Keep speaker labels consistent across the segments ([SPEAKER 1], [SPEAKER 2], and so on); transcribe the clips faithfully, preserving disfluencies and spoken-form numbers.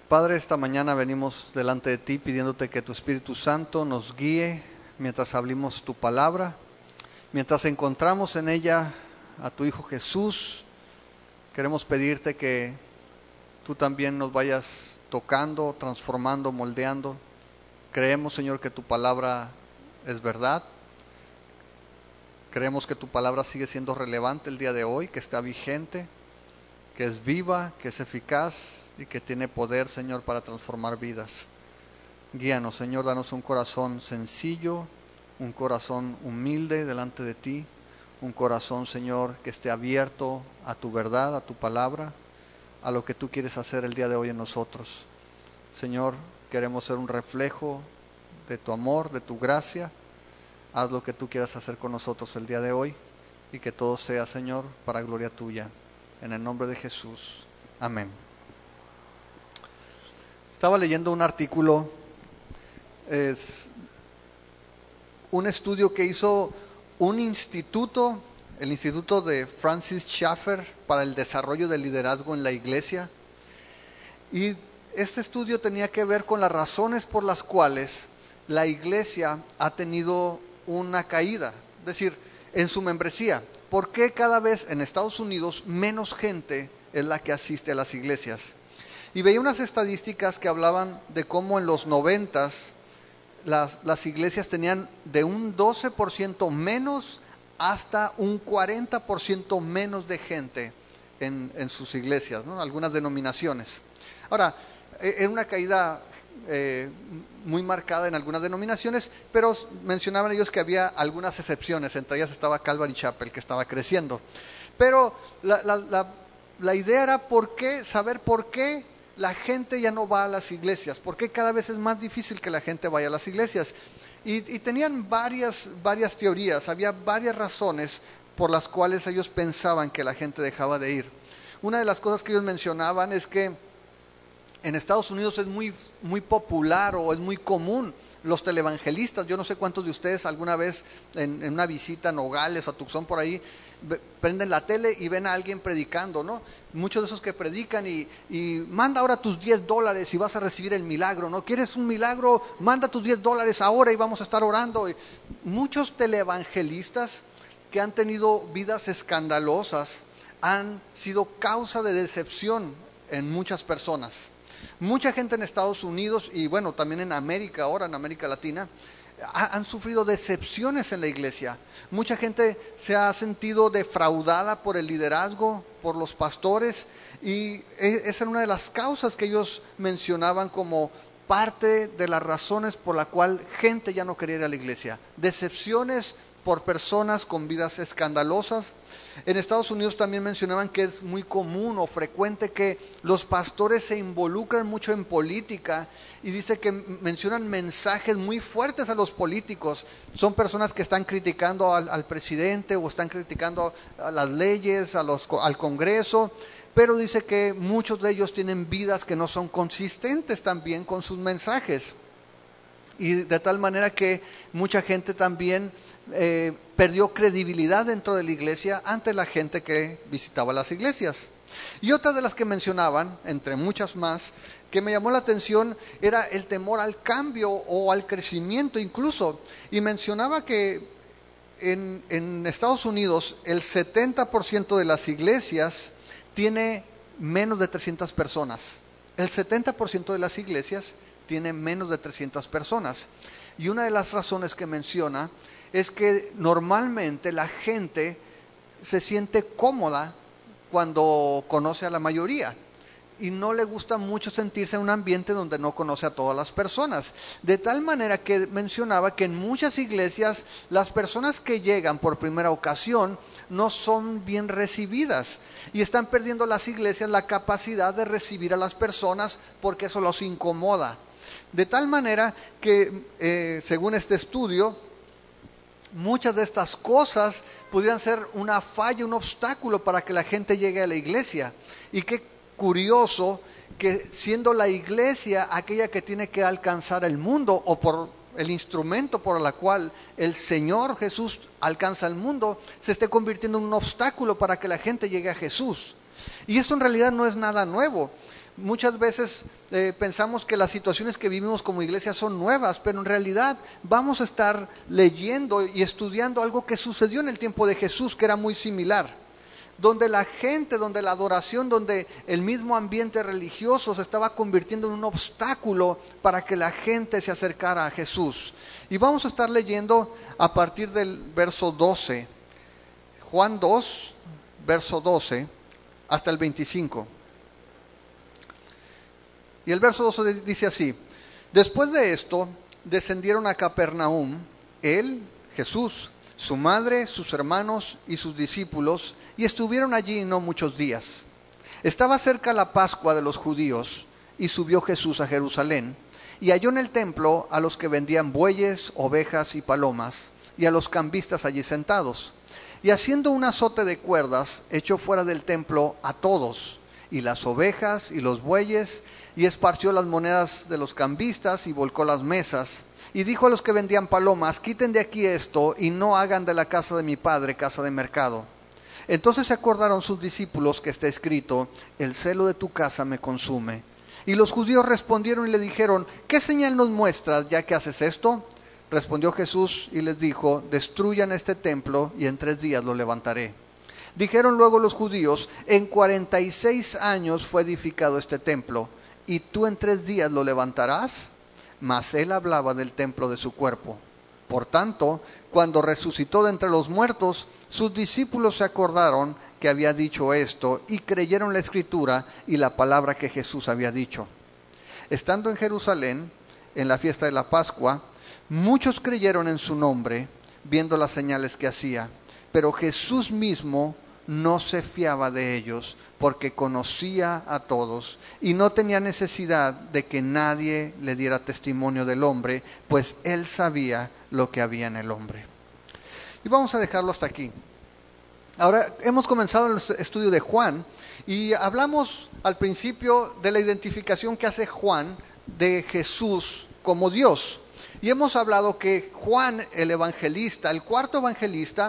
[SPEAKER 1] Padre, esta mañana venimos delante de ti pidiéndote que tu Espíritu Santo nos guíe mientras abrimos tu palabra, mientras encontramos en ella a tu Hijo Jesús. Queremos pedirte que tú también nos vayas tocando, transformando, moldeando. Creemos, Señor, que tu palabra es verdad. Creemos que tu palabra sigue siendo relevante el día de hoy, que está vigente, que es viva, que es eficaz y que tiene poder, Señor, para transformar vidas. Guíanos, Señor, danos un corazón sencillo, un corazón humilde delante de ti, un corazón, Señor, que esté abierto a tu verdad, a tu palabra, a lo que tú quieres hacer el día de hoy en nosotros. Señor, queremos ser un reflejo de tu amor, de tu gracia. Haz lo que tú quieras hacer con nosotros el día de hoy y que todo sea, Señor, para gloria tuya. En el nombre de Jesús. Amén. Estaba leyendo un artículo, es un estudio que hizo un instituto, el Instituto de Francis Schaeffer para el Desarrollo del Liderazgo en la Iglesia. Y este estudio tenía que ver con las razones por las cuales la Iglesia ha tenido una caída, es decir, en su membresía. ¿Por qué cada vez en Estados Unidos menos gente es la que asiste a las iglesias? Y veía unas estadísticas que hablaban de cómo en los noventas las, las iglesias tenían de un doce por ciento menos hasta un cuarenta por ciento menos de gente en, en sus iglesias, ¿no? Algunas denominaciones. Ahora, era una caída eh, muy marcada en algunas denominaciones, pero mencionaban ellos que había algunas excepciones, entre ellas estaba Calvary Chapel, que estaba creciendo. Pero la, la, la, la idea era por qué, saber por qué la gente ya no va a las iglesias, por qué cada vez es más difícil que la gente vaya a las iglesias. Y, y tenían varias, varias teorías, había varias razones por las cuales ellos pensaban que la gente dejaba de ir. Una de las cosas que ellos mencionaban es que en Estados Unidos es muy, muy popular o es muy común los televangelistas. Yo no sé cuántos de ustedes alguna vez en, en una visita a Nogales o a Tucson por ahí ve, prenden la tele y ven a alguien predicando, ¿no? Muchos de esos que predican y, y manda ahora tus diez dólares y vas a recibir el milagro, ¿no? ¿Quieres un milagro? Manda tus diez dólares ahora y vamos a estar orando. Y muchos televangelistas que han tenido vidas escandalosas han sido causa de decepción en muchas personas. Mucha gente en Estados Unidos y bueno, también en América, ahora en América Latina, ha, han sufrido decepciones en la iglesia. Mucha gente se ha sentido defraudada por el liderazgo, por los pastores, y esa era una de las causas que ellos mencionaban como parte de las razones por la cual gente ya no quería ir a la iglesia. Decepciones por personas con vidas escandalosas. En Estados Unidos también mencionaban que es muy común o frecuente que los pastores se involucran mucho en política y dice que mencionan mensajes muy fuertes a los políticos. Son personas que están criticando al, al presidente o están criticando a las leyes, a los, al Congreso, pero dice que muchos de ellos tienen vidas que no son consistentes también con sus mensajes. Y de tal manera que mucha gente también eh, perdió credibilidad dentro de la iglesia ante la gente que visitaba las iglesias. Y otra de las que mencionaban, entre muchas más, que me llamó la atención era el temor al cambio o al crecimiento incluso. Y mencionaba que en, en Estados Unidos el setenta por ciento de las iglesias tiene menos de trescientas personas. El setenta por ciento de las iglesias tiene menos de trescientas personas. Y una de las razones que menciona es que normalmente la gente se siente cómoda cuando conoce a la mayoría y no le gusta mucho sentirse en un ambiente donde no conoce a todas las personas. De tal manera que mencionaba que en muchas iglesias las personas que llegan por primera ocasión no son bien recibidas y están perdiendo las iglesias la capacidad de recibir a las personas porque eso los incomoda. De tal manera que, eh, según este estudio, muchas de estas cosas pudieran ser una falla, un obstáculo para que la gente llegue a la iglesia. Y qué curioso que siendo la iglesia aquella que tiene que alcanzar el mundo, o por el instrumento por el cual el Señor Jesús alcanza el mundo, se esté convirtiendo en un obstáculo para que la gente llegue a Jesús. Y esto en realidad no es nada nuevo. Muchas veces eh, pensamos que las situaciones que vivimos como iglesia son nuevas, pero en realidad vamos a estar leyendo y estudiando algo que sucedió en el tiempo de Jesús, que era muy similar, donde la gente, donde la adoración, donde el mismo ambiente religioso se estaba convirtiendo en un obstáculo para que la gente se acercara a Jesús. Y vamos a estar leyendo a partir del verso doce, Juan dos, verso doce, hasta el veinticinco. Y el verso doce dice así: después de esto, descendieron a Capernaum, él, Jesús, su madre, sus hermanos y sus discípulos, y estuvieron allí no muchos días. Estaba cerca la Pascua de los judíos, y subió Jesús a Jerusalén, y halló en el templo a los que vendían bueyes, ovejas y palomas, y a los cambistas allí sentados. Y haciendo un azote de cuerdas, echó fuera del templo a todos, y las ovejas y los bueyes, y esparció las monedas de los cambistas y volcó las mesas. Y dijo a los que vendían palomas: quiten de aquí esto y no hagan de la casa de mi padre casa de mercado. Entonces se acordaron sus discípulos que está escrito: el celo de tu casa me consume. Y los judíos respondieron y le dijeron: ¿qué señal nos muestras ya que haces esto? Respondió Jesús y les dijo: destruyan este templo y en tres días lo levantaré. Dijeron luego los judíos: en cuarenta y seis años fue edificado este templo, ¿y tú en tres días lo levantarás? Mas él hablaba del templo de su cuerpo. Por tanto, cuando resucitó de entre los muertos, sus discípulos se acordaron que había dicho esto y creyeron la escritura y la palabra que Jesús había dicho. Estando en Jerusalén, en la fiesta de la Pascua, muchos creyeron en su nombre, viendo las señales que hacía. Pero Jesús mismo no se fiaba de ellos, porque conocía a todos y no tenía necesidad de que nadie le diera testimonio del hombre, pues él sabía lo que había en el hombre. Y vamos a dejarlo hasta aquí. Ahora hemos comenzado el estudio de Juan y hablamos al principio de la identificación que hace Juan de Jesús como Dios. Y hemos hablado que Juan, el evangelista, el cuarto evangelista,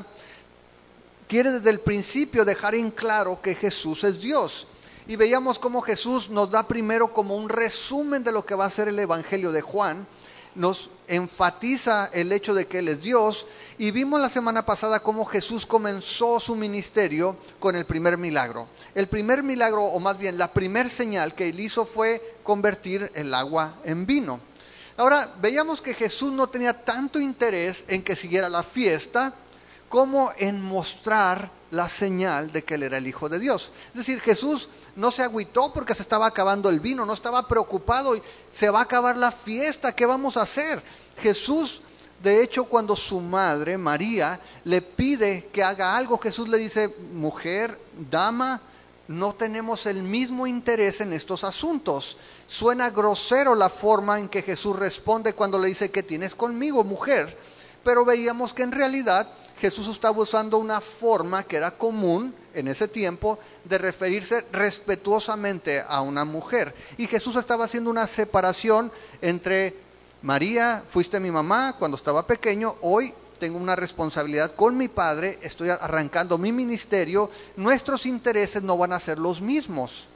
[SPEAKER 1] quiere desde el principio dejar en claro que Jesús es Dios. Y veíamos cómo Jesús nos da primero como un resumen de lo que va a ser el Evangelio de Juan. Nos enfatiza el hecho de que Él es Dios. Y vimos la semana pasada cómo Jesús comenzó su ministerio con el primer milagro. El primer milagro, o más bien la primer señal que Él hizo, fue convertir el agua en vino. Ahora, veíamos que Jesús no tenía tanto interés en que siguiera la fiesta como en mostrar la señal de que Él era el Hijo de Dios. Es decir, Jesús no se agüitó porque se estaba acabando el vino, no estaba preocupado, y se va a acabar la fiesta, ¿qué vamos a hacer? Jesús, de hecho, cuando su madre, María, le pide que haga algo, Jesús le dice: mujer, dama, no tenemos el mismo interés en estos asuntos. Suena grosero la forma en que Jesús responde cuando le dice: ¿qué tienes conmigo, mujer? Pero veíamos que en realidad Jesús estaba usando una forma que era común en ese tiempo de referirse respetuosamente a una mujer. Y Jesús estaba haciendo una separación entre: María, fuiste mi mamá cuando estaba pequeño, hoy tengo una responsabilidad con mi padre, estoy arrancando mi ministerio, nuestros intereses no van a ser los mismos.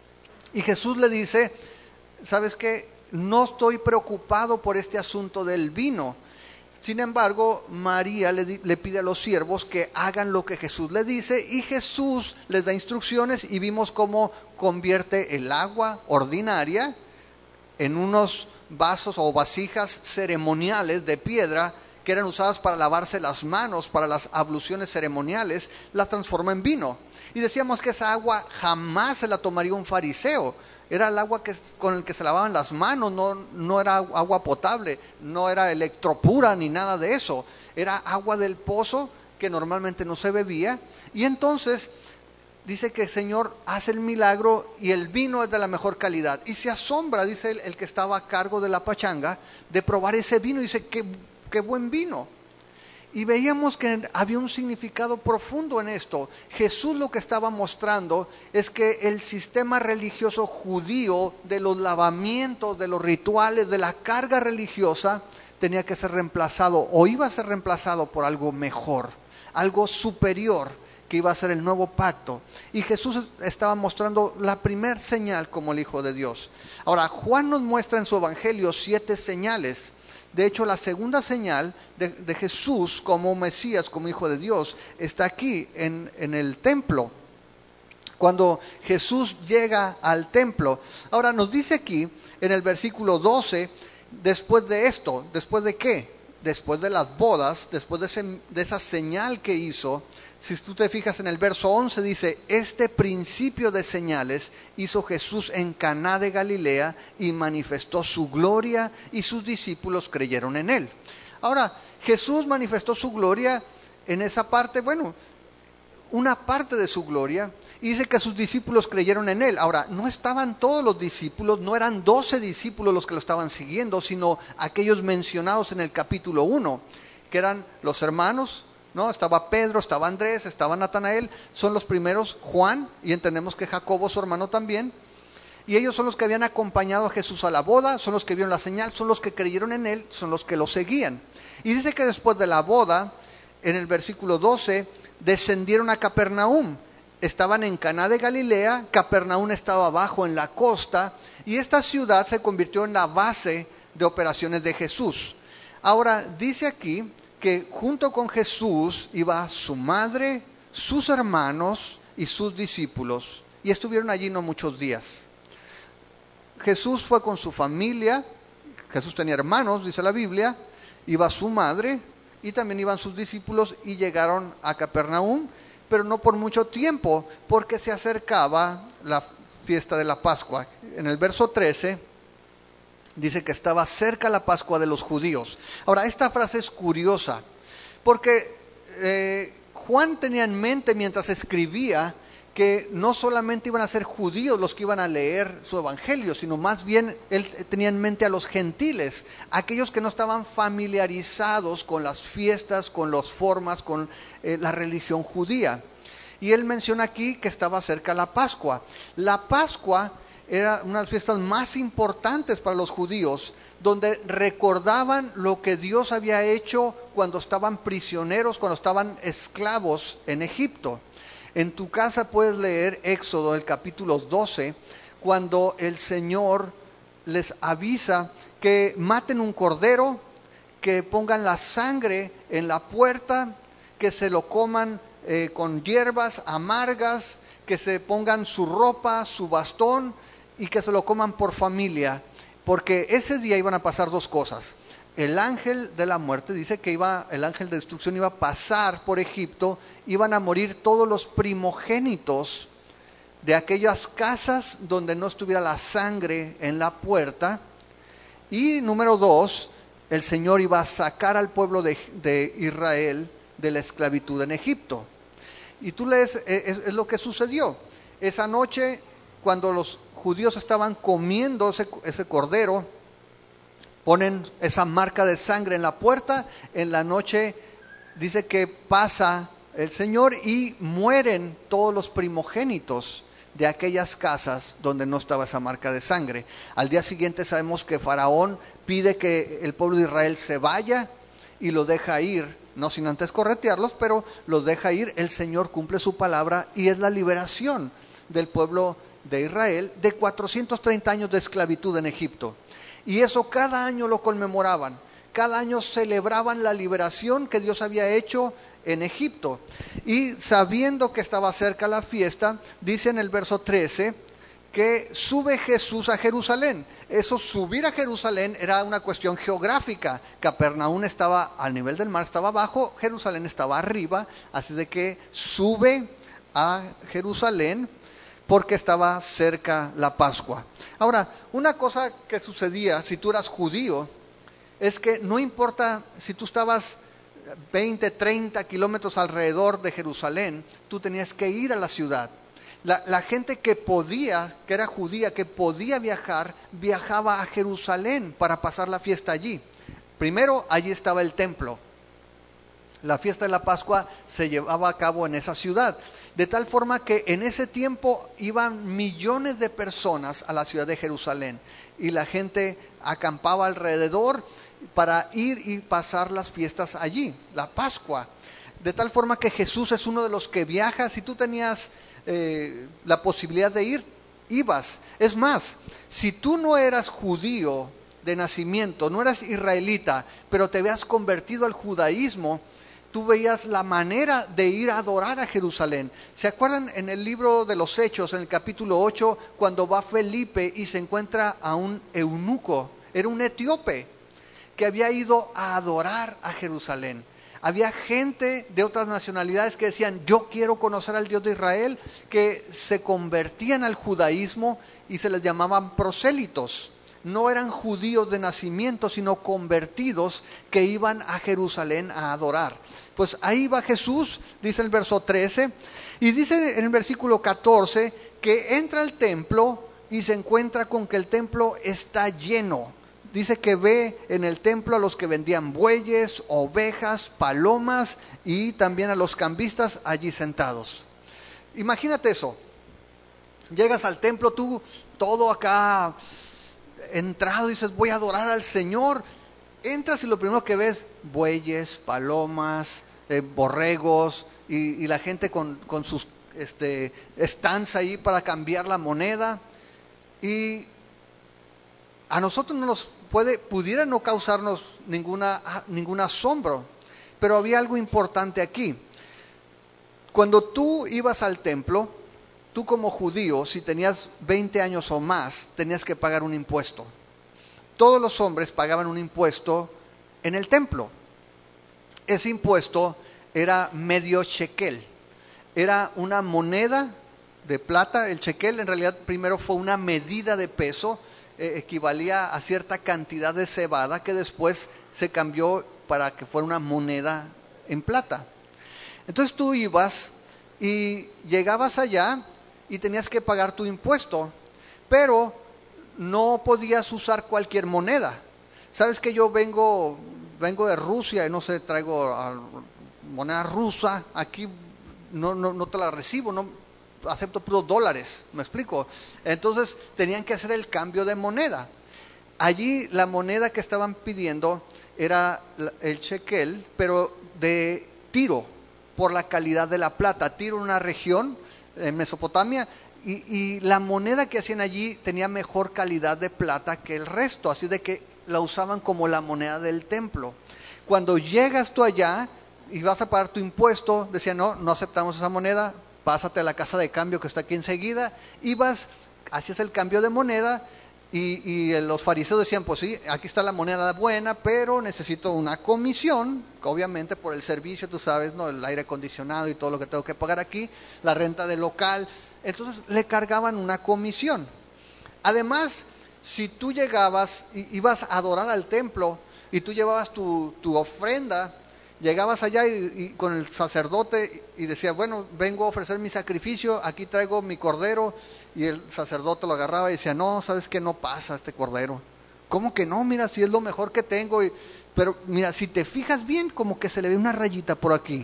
[SPEAKER 1] Y Jesús le dice: ¿sabes qué? No estoy preocupado por este asunto del vino. Sin embargo, María le, le pide a los siervos que hagan lo que Jesús le dice, y Jesús les da instrucciones, y vimos cómo convierte el agua ordinaria en unos vasos o vasijas ceremoniales de piedra que eran usadas para lavarse las manos, para las abluciones ceremoniales, las transforma en vino. Y decíamos que esa agua jamás se la tomaría un fariseo. Era el agua que, con el que se lavaban las manos, no, no era agua potable, no era electropura ni nada de eso. Era agua del pozo que normalmente no se bebía. Y entonces dice que el Señor hace el milagro y el vino es de la mejor calidad. Y se asombra, dice el, el que estaba a cargo de la pachanga, de probar ese vino. Y dice: qué, qué buen vino. Y veíamos que había un significado profundo en esto. Jesús lo que estaba mostrando es que el sistema religioso judío de los lavamientos, de los rituales, de la carga religiosa, tenía que ser reemplazado o iba a ser reemplazado por algo mejor, algo superior, que iba a ser el nuevo pacto. Y Jesús estaba mostrando la primer señal como el Hijo de Dios. Ahora, Juan nos muestra en su evangelio siete señales. De hecho, la segunda señal de, de Jesús como Mesías, como Hijo de Dios, está aquí en, en el templo. Cuando Jesús llega al templo. Ahora, nos dice aquí en el versículo doce, después de esto, ¿después de qué? Después de las bodas, después de, ese, de esa señal que hizo. Si tú te fijas en el verso once, dice: este principio de señales hizo Jesús en Caná de Galilea y manifestó su gloria, y sus discípulos creyeron en él. Ahora, Jesús manifestó su gloria en esa parte, bueno, una parte de su gloria, y dice que sus discípulos creyeron en él. Ahora, no estaban todos los discípulos, no eran doce discípulos los que lo estaban siguiendo, sino aquellos mencionados en el capítulo uno, que eran los hermanos, ¿no? Estaba Pedro, estaba Andrés, estaba Natanael, son los primeros, Juan, y entendemos que Jacobo, su hermano, también. Y ellos son los que habían acompañado a Jesús a la boda, son los que vieron la señal, son los que creyeron en él, son los que lo seguían. Y dice que después de la boda, en el versículo doce, descendieron a Capernaum. Estaban en Caná de Galilea, Capernaum estaba abajo en la costa, y esta ciudad se convirtió en la base de operaciones de Jesús. Ahora, dice aquí que junto con Jesús iba su madre, sus hermanos y sus discípulos, y estuvieron allí no muchos días. Jesús fue con su familia, Jesús tenía hermanos, dice la Biblia, iba su madre y también iban sus discípulos, y llegaron a Capernaum, pero no por mucho tiempo, porque se acercaba la fiesta de la Pascua. En el verso trece dice que estaba cerca la Pascua de los judíos. Ahora, esta frase es curiosa, porque eh, Juan tenía en mente mientras escribía que no solamente iban a ser judíos los que iban a leer su evangelio, sino más bien él tenía en mente a los gentiles, aquellos que no estaban familiarizados con las fiestas, con las formas, con eh, la religión judía. Y él menciona aquí que estaba cerca la Pascua. La Pascua era una de las fiestas más importantes para los judíos, donde recordaban lo que Dios había hecho cuando estaban prisioneros, cuando estaban esclavos en Egipto. En tu casa puedes leer Éxodo, el capítulo doce, cuando el Señor les avisa que maten un cordero, que pongan la sangre en la puerta, que se lo coman eh, con hierbas amargas, que se pongan su ropa, su bastón, y que se lo coman por familia, porque ese día iban a pasar dos cosas. El ángel de la muerte dice que iba, el ángel de destrucción iba a pasar por Egipto, iban a morir todos los primogénitos de aquellas casas donde no estuviera la sangre en la puerta. Y número dos, el Señor iba a sacar al pueblo de, de Israel de la esclavitud en Egipto. Y tú lees, es, es lo que sucedió. Esa noche, cuando los judíos estaban comiendo ese, ese cordero, ponen esa marca de sangre en la puerta. En la noche dice que pasa el Señor y mueren todos los primogénitos de aquellas casas donde no estaba esa marca de sangre. Al día siguiente sabemos que Faraón pide que el pueblo de Israel se vaya y lo deja ir, no sin antes corretearlos, pero los deja ir. El Señor cumple su palabra y es la liberación del pueblo de Israel de cuatrocientos treinta años de esclavitud en Egipto. Y eso cada año lo conmemoraban, cada año celebraban la liberación que Dios había hecho en Egipto. Y sabiendo que estaba cerca la fiesta, dice en el verso trece que sube Jesús a Jerusalén. Eso, subir a Jerusalén, era una cuestión geográfica. Capernaum estaba al nivel del mar, estaba abajo, Jerusalén estaba arriba, así de que sube a Jerusalén porque estaba cerca la Pascua. Ahora, una cosa que sucedía si tú eras judío es que no importa si tú estabas veinte, treinta kilómetros alrededor de Jerusalén, tú tenías que ir a la ciudad. La, la gente que podía, que era judía, que podía viajar, viajaba a Jerusalén para pasar la fiesta allí. Primero, allí estaba el templo. La fiesta de la Pascua se llevaba a cabo en esa ciudad, de tal forma que en ese tiempo iban millones de personas a la ciudad de Jerusalén y la gente acampaba alrededor para ir y pasar las fiestas allí, la Pascua. de tal forma que Jesús es uno de los que viaja. Si tú tenías eh, la posibilidad de ir, ibas. Es más, si tú no eras judío de nacimiento, no eras israelita, pero te habías convertido al judaísmo, tú veías la manera de ir a adorar a Jerusalén. ¿Se acuerdan en el libro de los Hechos, en el capítulo ocho, cuando va Felipe y se encuentra a un eunuco? Era un etíope que había ido a adorar a Jerusalén. Había gente de otras nacionalidades que decían, yo quiero conocer al Dios de Israel, que se convertían al judaísmo y se les llamaban prosélitos. No eran judíos de nacimiento, sino convertidos que iban a Jerusalén a adorar. Pues ahí va Jesús, dice el verso trece, y dice en el versículo catorce que entra al templo y se encuentra con que el templo está lleno. Dice que ve en el templo a los que vendían bueyes, ovejas, palomas y también a los cambistas allí sentados. Imagínate eso. Llegas al templo, tú todo acá entrado, dices voy a adorar al Señor. Entras y lo primero que ves, bueyes, palomas, eh, borregos y, y la gente con, con sus este, stands ahí para cambiar la moneda. Y a nosotros no nos puede, pudiera no causarnos ninguna, ningún asombro, pero había algo importante aquí. Cuando tú ibas al templo, tú como judío, si tenías veinte años o más, tenías que pagar un impuesto. Todos los hombres pagaban un impuesto en el templo. Ese impuesto era medio shekel. Era una moneda de plata. El shekel en realidad primero fue una medida de peso, eh, equivalía a cierta cantidad de cebada que después se cambió para que fuera una moneda en plata. Entonces tú ibas y llegabas allá y tenías que pagar tu impuesto, pero no podías usar cualquier moneda. Sabes que yo vengo, vengo de Rusia y no sé, traigo moneda rusa, aquí no, no, no te la recibo, no acepto puros dólares, ¿me explico? Entonces tenían que hacer el cambio de moneda. Allí la moneda que estaban pidiendo era el shekel, pero de Tiro, por la calidad de la plata. Tiro, una región en Mesopotamia, y, y la moneda que hacían allí tenía mejor calidad de plata que el resto, así de que la usaban como la moneda del templo. Cuando llegas tú allá y vas a pagar tu impuesto, decían no, no aceptamos esa moneda, pásate a la casa de cambio que está aquí enseguida. Ibas, hacías el cambio de moneda y, y los fariseos decían, pues sí, aquí está la moneda buena, pero necesito una comisión, obviamente por el servicio, tú sabes, ¿no? El aire acondicionado y todo lo que tengo que pagar aquí, la renta del local. Entonces le cargaban una comisión. Además, si tú llegabas y ibas a adorar al templo y tú llevabas tu, tu ofrenda, llegabas allá y, y con el sacerdote y decías, bueno, vengo a ofrecer mi sacrificio, aquí traigo mi cordero, y el sacerdote lo agarraba y decía, no, sabes que no pasa este cordero. ¿Cómo que no? Mira, si es lo mejor que tengo, y, pero mira, si te fijas bien, como que se le ve una rayita por aquí.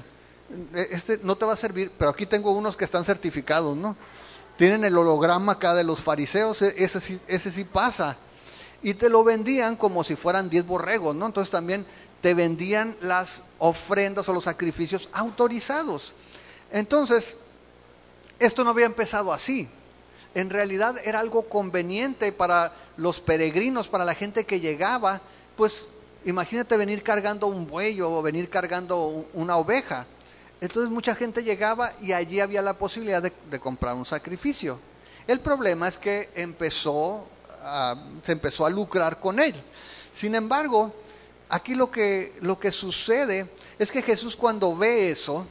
[SPEAKER 1] Este no te va a servir, pero aquí tengo unos que están certificados, ¿no? Tienen el holograma acá de los fariseos, ese sí, ese sí pasa. Y te lo vendían como si fueran diez borregos, ¿no? Entonces también te vendían las ofrendas o los sacrificios autorizados. Entonces, esto no había empezado así. En realidad era algo conveniente para los peregrinos, para la gente que llegaba. Pues imagínate venir cargando un buey o venir cargando una oveja. Entonces mucha gente llegaba y allí había la posibilidad de, de comprar un sacrificio. El problema es que empezó a, se empezó a lucrar con él. Sin embargo, aquí lo que, lo que sucede es que Jesús, cuando ve eso,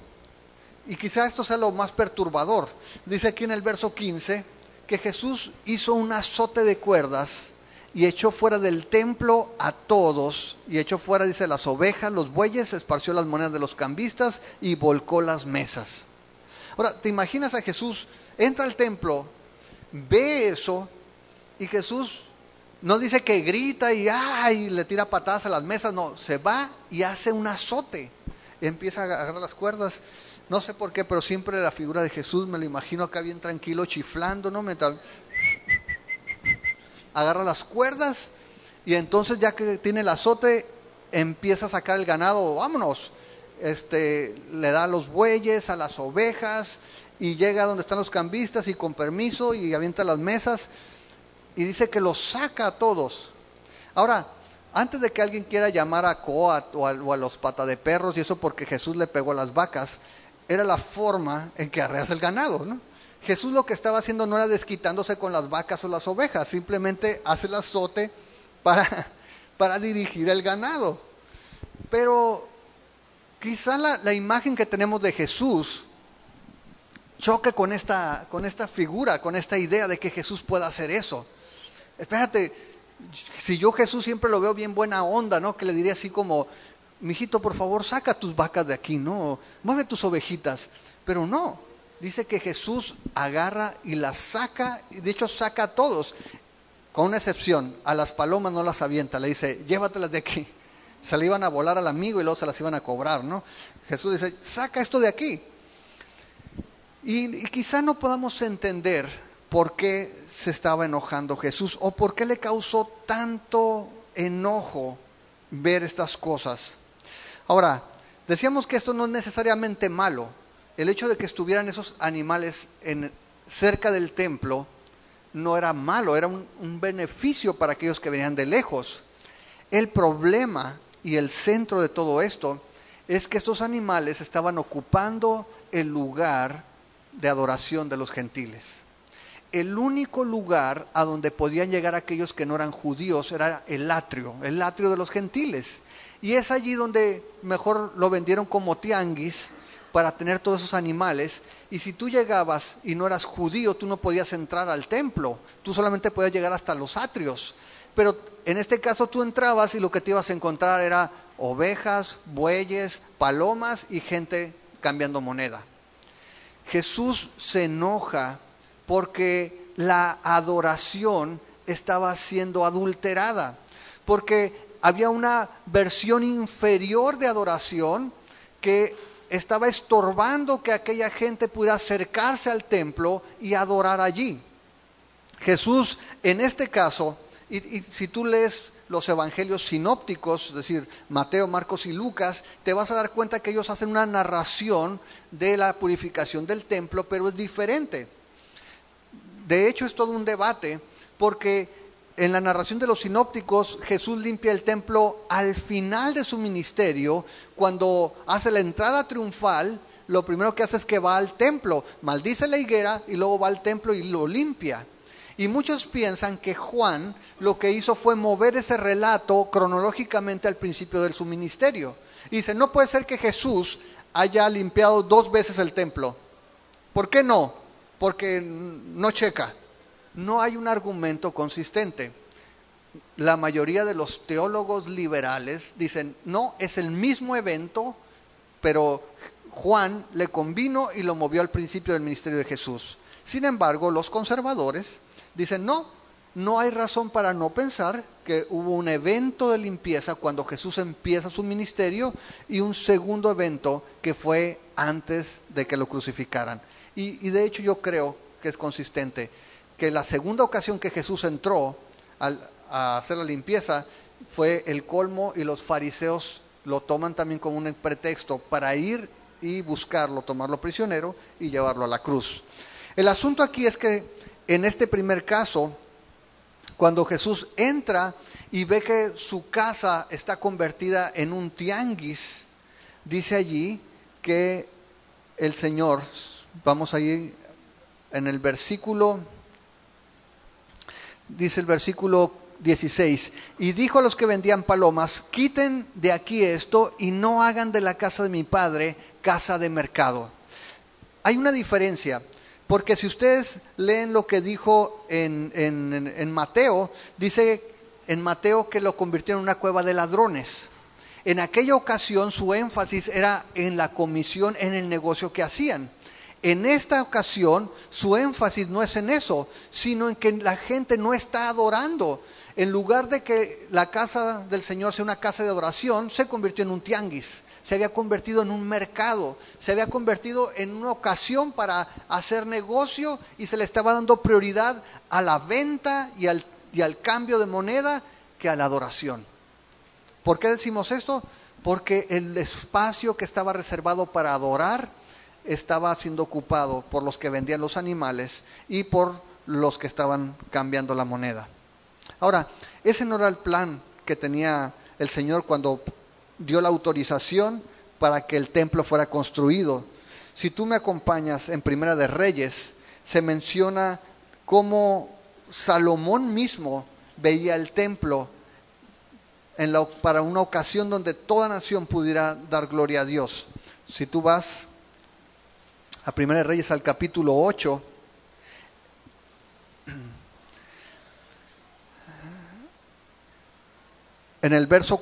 [SPEAKER 1] y quizá esto sea lo más perturbador, dice aquí en el verso quince, que Jesús hizo un azote de cuerdas y echó fuera del templo a todos, y echó fuera, dice, las ovejas, los bueyes, esparció las monedas de los cambistas y volcó las mesas. Ahora, ¿te imaginas a Jesús? Entra al templo, ve eso, y Jesús no dice que grita y ¡ay! Le tira patadas a las mesas, no, se va y hace un azote, empieza a agarrar las cuerdas. No sé por qué, pero siempre la figura de Jesús me lo imagino acá bien tranquilo, chiflando, ¿no? Mientras agarra las cuerdas y entonces ya que tiene el azote, empieza a sacar el ganado, vámonos. este, le da a los bueyes, a las ovejas, y llega donde están los cambistas y con permiso y avienta las mesas, y dice que los saca a todos. Ahora, antes de que alguien quiera llamar a Coat o a, o a los pata de perros y eso porque Jesús le pegó a las vacas, era la forma en que arreas el ganado, ¿no? Jesús lo que estaba haciendo no era desquitándose con las vacas o las ovejas, simplemente hace el azote para, para dirigir el ganado. Pero quizá la, la imagen que tenemos de Jesús choque con esta, con esta figura, con esta idea de que Jesús pueda hacer eso. Espérate, si yo Jesús siempre lo veo bien buena onda, ¿no? Que le diría así como, mijito, por favor, saca tus vacas de aquí, ¿no? Mueve tus ovejitas. Pero no, dice que Jesús agarra y las saca, de hecho saca a todos, con una excepción, a las palomas no las avienta, le dice, llévatelas de aquí. Se le iban a volar al amigo y luego se las iban a cobrar, ¿no? Jesús dice, saca esto de aquí. Y, y quizá no podamos entender por qué se estaba enojando Jesús o por qué le causó tanto enojo ver estas cosas. Ahora, decíamos que esto no es necesariamente malo. El hecho de que estuvieran esos animales en, cerca del templo no era malo, era un, un beneficio para aquellos que venían de lejos. El problema y el centro de todo esto es que estos animales estaban ocupando el lugar de adoración de los gentiles. El único lugar a donde podían llegar aquellos que no eran judíos era el atrio, el atrio de los gentiles. Y es allí donde mejor lo vendieron como tianguis para tener todos esos animales. Y si tú llegabas y no eras judío, tú no podías entrar al templo. Tú solamente podías llegar hasta los atrios. Pero en este caso tú entrabas y lo que te ibas a encontrar era ovejas, bueyes, palomas y gente cambiando moneda. Jesús se enoja porque la adoración estaba siendo adulterada, porque había una versión inferior de adoración que estaba estorbando que aquella gente pudiera acercarse al templo y adorar allí. Jesús, en este caso, y, y si tú lees los evangelios sinópticos, es decir, Mateo, Marcos y Lucas, te vas a dar cuenta que ellos hacen una narración de la purificación del templo, pero es diferente. De hecho, es todo un debate, porque en la narración de los sinópticos, Jesús limpia el templo al final de su ministerio, cuando hace la entrada triunfal. Lo primero que hace es que va al templo, maldice la higuera y luego va al templo y lo limpia. Y muchos piensan que Juan lo que hizo fue mover ese relato cronológicamente al principio de su ministerio. Y dice, no puede ser que Jesús haya limpiado dos veces el templo. ¿Por qué no? Porque no checa. No hay un argumento consistente. La mayoría de los teólogos liberales dicen, no, es el mismo evento, pero Juan le convino y lo movió al principio del ministerio de Jesús. Sin embargo, los conservadores dicen, no, no hay razón para no pensar que hubo un evento de limpieza cuando Jesús empieza su ministerio y un segundo evento que fue antes de que lo crucificaran. Y, y de hecho yo creo que es consistente, que la segunda ocasión que Jesús entró al, a hacer la limpieza fue el colmo, y los fariseos lo toman también como un pretexto para ir y buscarlo, tomarlo prisionero y llevarlo a la cruz. El asunto aquí es que en este primer caso, cuando Jesús entra y ve que su casa está convertida en un tianguis, dice allí que el Señor, vamos allí en el versículo, dice el versículo dieciséis, y dijo a los que vendían palomas, quiten de aquí esto y no hagan de la casa de mi padre casa de mercado. Hay una diferencia. Porque si ustedes leen lo que dijo en, en, en Mateo, dice en Mateo que lo convirtió en una cueva de ladrones. En aquella ocasión su énfasis era en la comisión, en el negocio que hacían. En esta ocasión su énfasis no es en eso, sino en que la gente no está adorando. En lugar de que la casa del Señor sea una casa de adoración, se convirtió en un tianguis. Se había convertido en un mercado, se había convertido en una ocasión para hacer negocio, y se le estaba dando prioridad a la venta y al, y al cambio de moneda que a la adoración. ¿Por qué decimos esto? porque el espacio que estaba reservado para adorar estaba siendo ocupado por los que vendían los animales y por los que estaban cambiando la moneda. Ahora, ese no era el plan que tenía el Señor cuando dio la autorización para que el templo fuera construido. Si tú me acompañas en Primera de Reyes, se menciona cómo Salomón mismo veía el templo en la, para una ocasión donde toda nación pudiera dar gloria a Dios. Si tú vas a Primera de Reyes al capítulo ocho, en el verso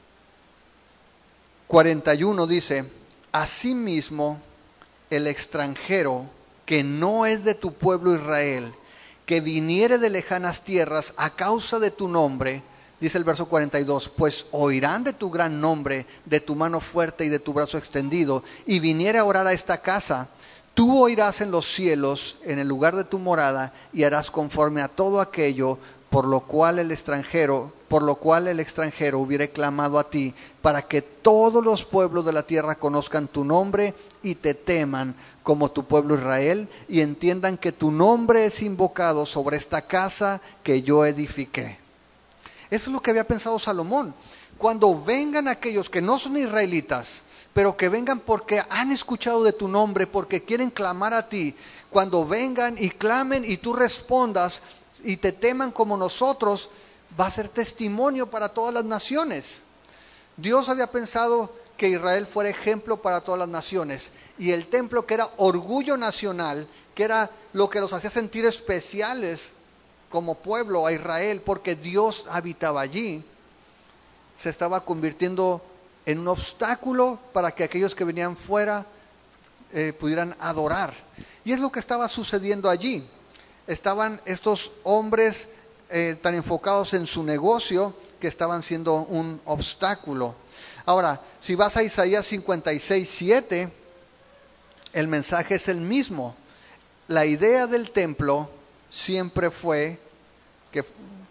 [SPEAKER 1] cuarenta y uno dice: asimismo el extranjero que no es de tu pueblo Israel, que viniere de lejanas tierras a causa de tu nombre, dice el verso cuarenta y dos, pues oirán de tu gran nombre, de tu mano fuerte y de tu brazo extendido, y viniere a orar a esta casa, tú oirás en los cielos, en el lugar de tu morada, y harás conforme a todo aquello por lo cual el extranjero, por lo cual el extranjero hubiere clamado a ti, para que todos los pueblos de la tierra conozcan tu nombre y te teman como tu pueblo Israel, y entiendan que tu nombre es invocado sobre esta casa que yo edifiqué. Eso es lo que había pensado Salomón. Cuando vengan aquellos que no son israelitas, pero que vengan porque han escuchado de tu nombre, porque quieren clamar a ti, cuando vengan y clamen y tú respondas y te teman como nosotros, va a ser testimonio para todas las naciones. Dios había pensado que Israel fuera ejemplo para todas las naciones, y el templo, que era orgullo nacional, que era lo que los hacía sentir especiales como pueblo a Israel, porque Dios habitaba allí, se estaba convirtiendo en un obstáculo para que aquellos que venían fuera eh, pudieran adorar. Y es lo que estaba sucediendo allí. Estaban estos hombres eh, tan enfocados en su negocio que estaban siendo un obstáculo. Ahora, si vas a Isaías cincuenta y seis, siete, el mensaje es el mismo. La idea del templo siempre fue que,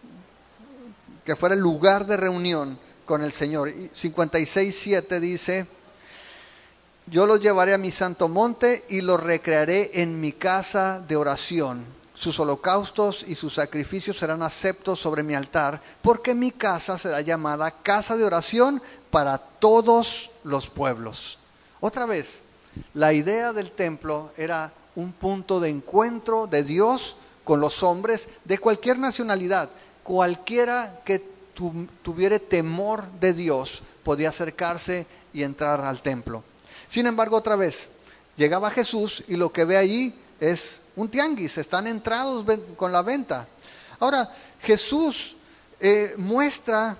[SPEAKER 1] que fuera el lugar de reunión con el Señor. Y cincuenta y seis, siete dice: yo los llevaré a mi santo monte y los recrearé en mi casa de oración. Sus holocaustos y sus sacrificios serán aceptos sobre mi altar, porque mi casa será llamada casa de oración para todos los pueblos. Otra vez, la idea del templo era un punto de encuentro de Dios con los hombres de cualquier nacionalidad. Cualquiera que tu, tuviera temor de Dios podía acercarse y entrar al templo. Sin embargo, otra vez, llegaba Jesús y lo que ve allí es un tianguis, están entrados con la venta. Ahora, Jesús eh, muestra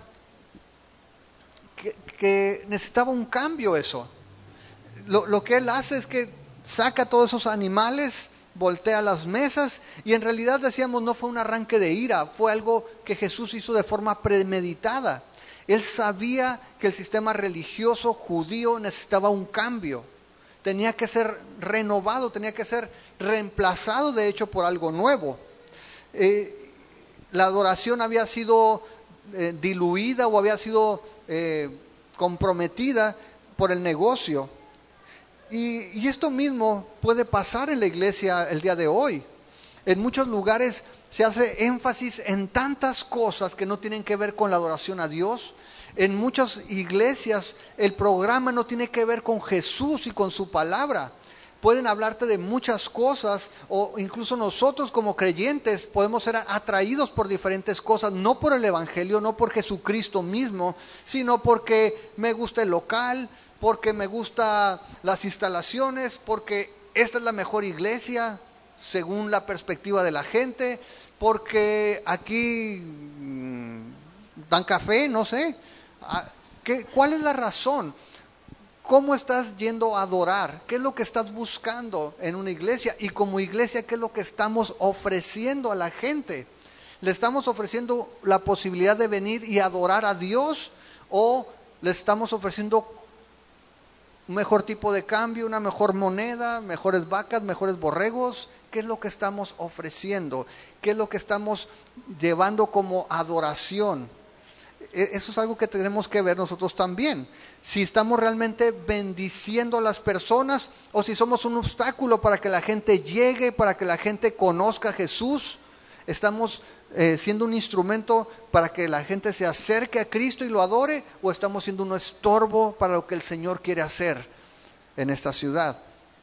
[SPEAKER 1] que, que necesitaba un cambio eso. Lo, lo que él hace es que saca todos esos animales, voltea las mesas, y en realidad, decíamos, no fue un arranque de ira, fue algo que Jesús hizo de forma premeditada. Él sabía que el sistema religioso judío necesitaba un cambio. Tenía que ser renovado, tenía que ser reemplazado, de hecho, por algo nuevo. Eh, la adoración había sido eh, diluida o había sido eh, comprometida por el negocio. Y, y esto mismo puede pasar en la iglesia el día de hoy. En muchos lugares se hace énfasis en tantas cosas que no tienen que ver con la adoración a Dios. En muchas iglesias el programa no tiene que ver con Jesús y con su palabra. Pueden hablarte de muchas cosas, o incluso nosotros como creyentes podemos ser atraídos por diferentes cosas, no por el evangelio, no por Jesucristo mismo, sino porque me gusta el local, porque me gustan las instalaciones, porque esta es la mejor iglesia según la perspectiva de la gente, porque aquí mmm, dan café, no sé. ¿Qué, ¿Cuál es la razón? ¿Cómo estás yendo a adorar? ¿Qué es lo que estás buscando en una iglesia? Y como iglesia, ¿qué es lo que estamos ofreciendo a la gente? ¿Le estamos ofreciendo la posibilidad de venir y adorar a Dios? ¿O le estamos ofreciendo un mejor tipo de cambio, una mejor moneda, mejores vacas, mejores borregos? ¿Qué es lo que estamos ofreciendo? ¿Qué es lo que estamos llevando como adoración? eso es algo que tenemos que ver nosotros también. Si estamos realmente bendiciendo a las personas o si somos un obstáculo para que la gente llegue, para que la gente conozca a Jesús. Estamos eh, siendo un instrumento para que la gente se acerque a Cristo y lo adore, o estamos siendo un estorbo para lo que el Señor quiere hacer en esta ciudad.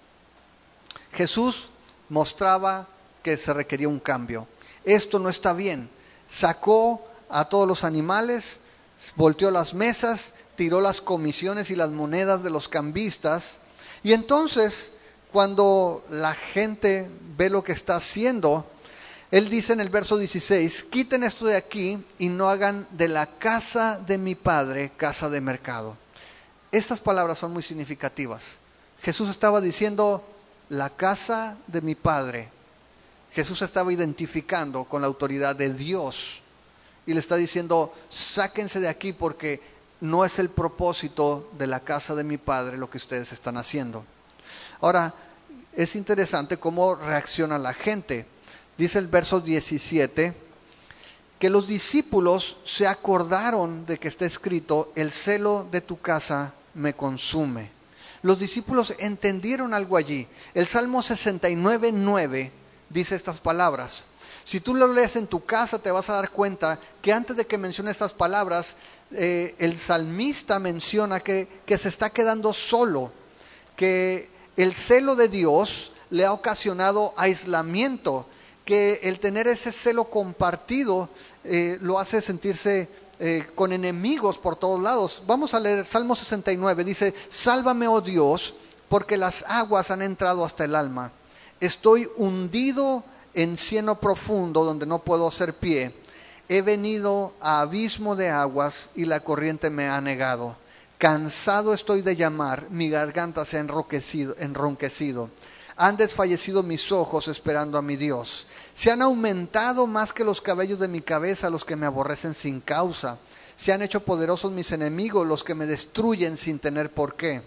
[SPEAKER 1] Jesús mostraba que se requería un cambio. Esto no está bien. Sacó a todos los animales, volteó las mesas, tiró las comisiones y las monedas de los cambistas. Y entonces, cuando la gente ve lo que está haciendo, él dice en el verso dieciséis, quiten esto de aquí y no hagan de la casa de mi padre casa de mercado. Estas palabras son muy significativas. Jesús estaba diciendo, la casa de mi padre. Jesús estaba identificando con la autoridad de Dios. Y le está diciendo, sáquense de aquí porque no es el propósito de la casa de mi padre lo que ustedes están haciendo. Ahora, es interesante cómo reacciona la gente. Dice el verso diecisiete, que los discípulos se acordaron de que está escrito, el celo de tu casa me consume. Los discípulos entendieron algo allí. El Salmo sesenta y nueve, nueve dice estas palabras. Si tú lo lees en tu casa te vas a dar cuenta que antes de que mencione estas palabras, eh, el salmista menciona que, que se está quedando solo, que el celo de Dios le ha ocasionado aislamiento, que el tener ese celo compartido eh, lo hace sentirse eh, con enemigos por todos lados. Vamos a leer Salmo sesenta y nueve, dice, sálvame, oh Dios, porque las aguas han entrado hasta el alma. Estoy hundido en cieno profundo donde no puedo hacer pie. He venido a abismo de aguas y la corriente me ha negado. Cansado estoy de llamar, mi garganta se ha enronquecido, enronquecido. Han desfallecido mis ojos esperando a mi Dios. Se han aumentado más que los cabellos de mi cabeza los que me aborrecen sin causa. Se han hecho poderosos mis enemigos, los que me destruyen sin tener por qué.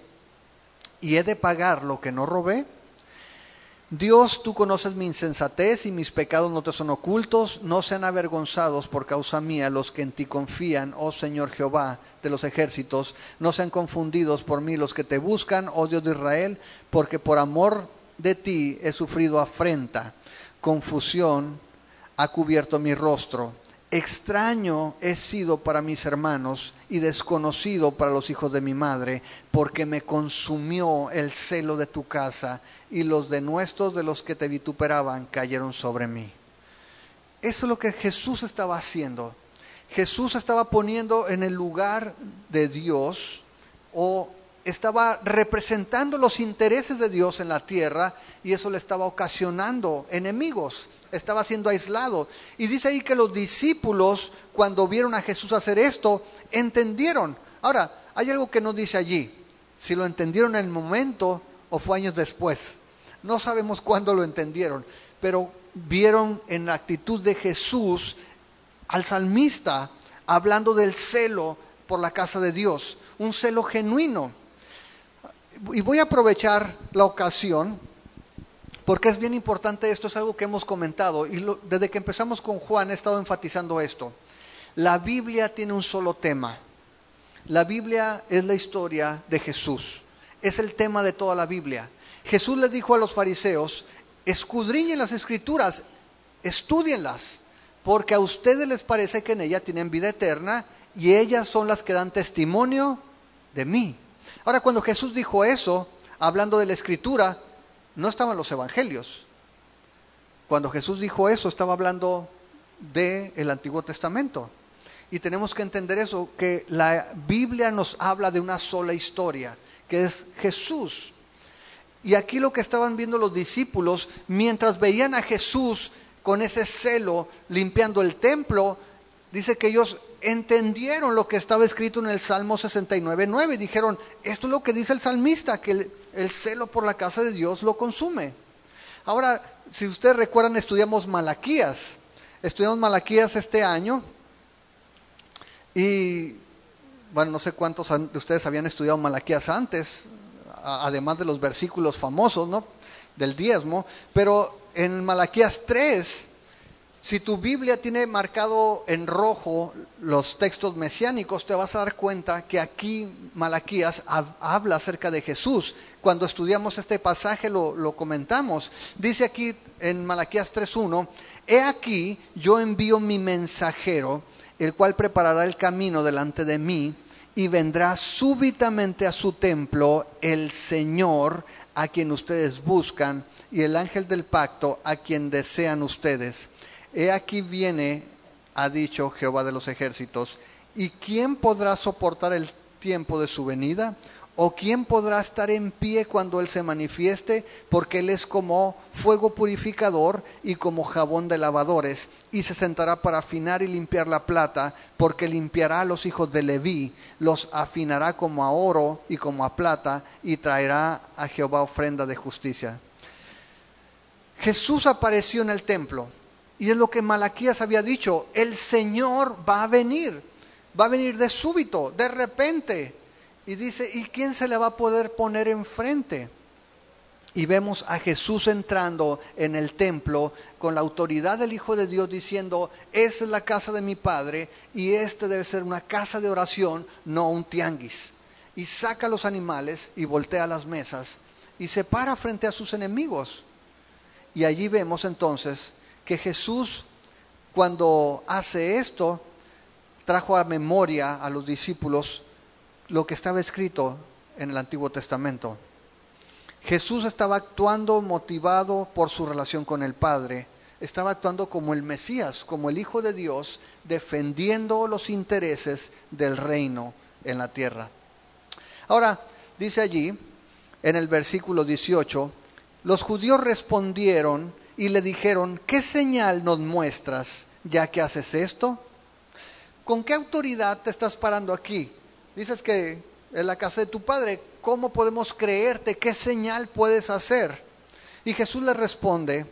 [SPEAKER 1] ¿Y he de pagar lo que no robé? Dios, tú conoces mi insensatez y mis pecados no te son ocultos. No sean avergonzados por causa mía los que en ti confían, oh Señor Jehová de los ejércitos. No sean confundidos por mí los que te buscan, oh Dios de Israel, porque por amor de ti he sufrido afrenta. Confusión ha cubierto mi rostro. Extraño he sido para mis hermanos y desconocido para los hijos de mi madre, porque me consumió el celo de tu casa y los denuestos de los que te vituperaban cayeron sobre mí. Eso es lo que Jesús estaba haciendo. Jesús estaba poniendo en el lugar de Dios, o estaba representando los intereses de Dios en la tierra, y eso le estaba ocasionando enemigos, estaba siendo aislado. Y dice ahí que los discípulos, cuando vieron a Jesús hacer esto, entendieron. Ahora, hay algo que no dice allí, si lo entendieron en el momento o fue años después. No sabemos cuándo lo entendieron, pero vieron en la actitud de Jesús al salmista hablando del celo por la casa de Dios, un celo genuino. Y voy a aprovechar la ocasión, porque es bien importante esto, es algo que hemos comentado, y lo, desde que empezamos con Juan he estado enfatizando esto. La Biblia tiene un solo tema. La Biblia es la historia de Jesús, es el tema de toda la Biblia. Jesús les dijo a los fariseos, escudriñen las escrituras, estúdienlas, porque a ustedes les parece que en ellas tienen vida eterna, y ellas son las que dan testimonio de mí. Ahora, cuando Jesús dijo eso, hablando de la escritura, no estaban los evangelios. Cuando Jesús dijo eso, estaba hablando del Antiguo Testamento. Y tenemos que entender eso, que la Biblia nos habla de una sola historia, que es Jesús. Y aquí lo que estaban viendo los discípulos, mientras veían a Jesús con ese celo limpiando el templo, dice que ellos entendieron lo que estaba escrito en el Salmo sesenta y nueve, nueve, y dijeron, esto es lo que dice el salmista, que el, el celo por la casa de Dios lo consume. Ahora, si ustedes recuerdan, estudiamos Malaquías, estudiamos Malaquías este año, y bueno, no sé cuántos de ustedes habían estudiado Malaquías antes, a, además de los versículos famosos, ¿no?, del diezmo, pero en Malaquías tres Si tu Biblia tiene marcado en rojo los textos mesiánicos, te vas a dar cuenta que aquí Malaquías habla acerca de Jesús. Cuando estudiamos este pasaje lo, lo comentamos. Dice aquí en Malaquías tres uno, he aquí yo envío mi mensajero, el cual preparará el camino delante de mí, y vendrá súbitamente a su templo el Señor a quien ustedes buscan, y el ángel del pacto a quien desean ustedes. He aquí viene, ha dicho Jehová de los ejércitos, ¿y quién podrá soportar el tiempo de su venida? ¿O quién podrá estar en pie cuando Él se manifieste? Porque Él es como fuego purificador y como jabón de lavadores, y se sentará para afinar y limpiar la plata, porque limpiará a los hijos de Leví, los afinará como a oro y como a plata, y traerá a Jehová ofrenda de justicia. Jesús apareció en el templo. Y es lo que Malaquías había dicho, el Señor va a venir, va a venir de súbito, de repente. Y dice, ¿y quién se le va a poder poner enfrente? Y vemos a Jesús entrando en el templo con la autoridad del Hijo de Dios diciendo, esta es la casa de mi Padre y este debe ser una casa de oración, no un tianguis. Y saca los animales y voltea las mesas y se para frente a sus enemigos. Y allí vemos entonces que Jesús, cuando hace esto, trajo a memoria a los discípulos lo que estaba escrito en el Antiguo Testamento. Jesús estaba actuando motivado por su relación con el Padre. Estaba actuando como el Mesías, como el Hijo de Dios, defendiendo los intereses del reino en la tierra. Ahora, dice allí, en el versículo dieciocho, los judíos respondieron y le dijeron, ¿qué señal nos muestras ya que haces esto? ¿Con qué autoridad te estás parando aquí? Dices que en la casa de tu padre, ¿cómo podemos creerte? ¿Qué señal puedes hacer? Y Jesús le responde,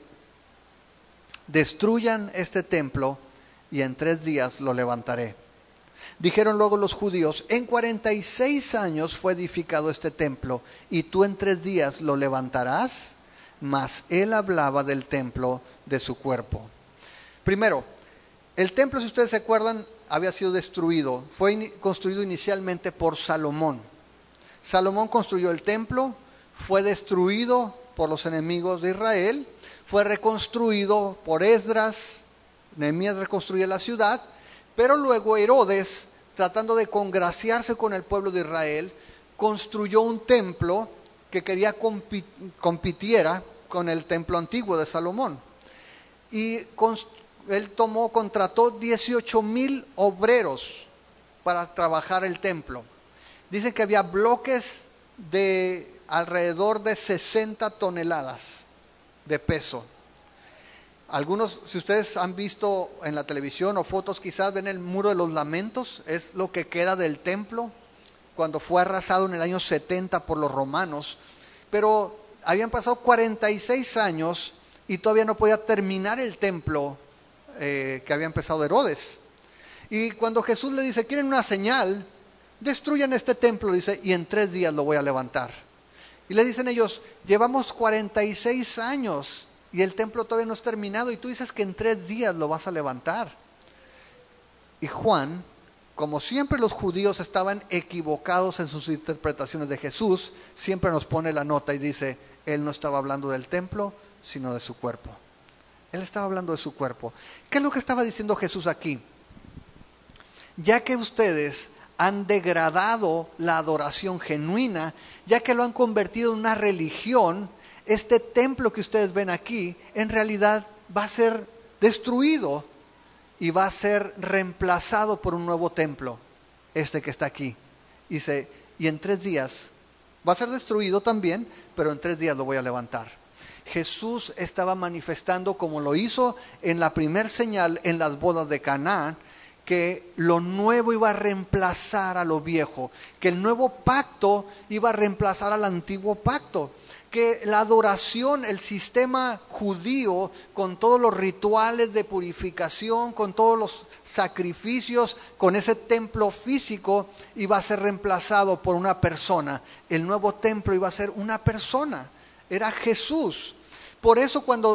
[SPEAKER 1] destruyan este templo y en tres días lo levantaré. Dijeron luego los judíos, en cuarenta y seis años fue edificado este templo y tú en tres días lo levantarás. Mas él hablaba del templo de su cuerpo. Primero, el templo, si ustedes se acuerdan, había sido destruido. Fue in- construido inicialmente por Salomón. Salomón construyó el templo, fue destruido por los enemigos de Israel, fue reconstruido por Esdras, Nehemías reconstruye la ciudad, pero luego Herodes, tratando de congraciarse con el pueblo de Israel, construyó un templo que quería compit- compitiera con el templo antiguo de Salomón. Y const- él tomó, contrató dieciocho mil obreros para trabajar el templo. Dicen que había bloques de alrededor de sesenta toneladas de peso. Algunos, si ustedes han visto en la televisión o fotos, quizás ven el muro de los lamentos, es lo que queda del templo cuando fue arrasado en el año setenta por los romanos. Pero habían pasado cuarenta y seis años y todavía no podía terminar el templo eh, que había empezado Herodes. Y cuando Jesús le dice, ¿quieren una señal? Destruyan este templo, dice, y en tres días lo voy a levantar. Y le dicen ellos, llevamos cuarenta y seis años y el templo todavía no es terminado y tú dices que en tres días lo vas a levantar. Y Juan, como siempre los judíos estaban equivocados en sus interpretaciones de Jesús, siempre nos pone la nota y dice, él no estaba hablando del templo, sino de su cuerpo. Él estaba hablando de su cuerpo. ¿Qué es lo que estaba diciendo Jesús aquí? Ya que ustedes han degradado la adoración genuina, ya que lo han convertido en una religión, este templo que ustedes ven aquí, en realidad va a ser destruido y va a ser reemplazado por un nuevo templo, este que está aquí. Dice, y en tres días va a ser destruido también, pero en tres días lo voy a levantar. Jesús estaba manifestando, como lo hizo en la primer señal en las bodas de Caná, que lo nuevo iba a reemplazar a lo viejo, que el nuevo pacto iba a reemplazar al antiguo pacto, que la adoración, el sistema judío, con todos los rituales de purificación, con todos los sacrificios, con ese templo físico, iba a ser reemplazado por una persona. El nuevo templo iba a ser una persona, era Jesús. Por eso cuando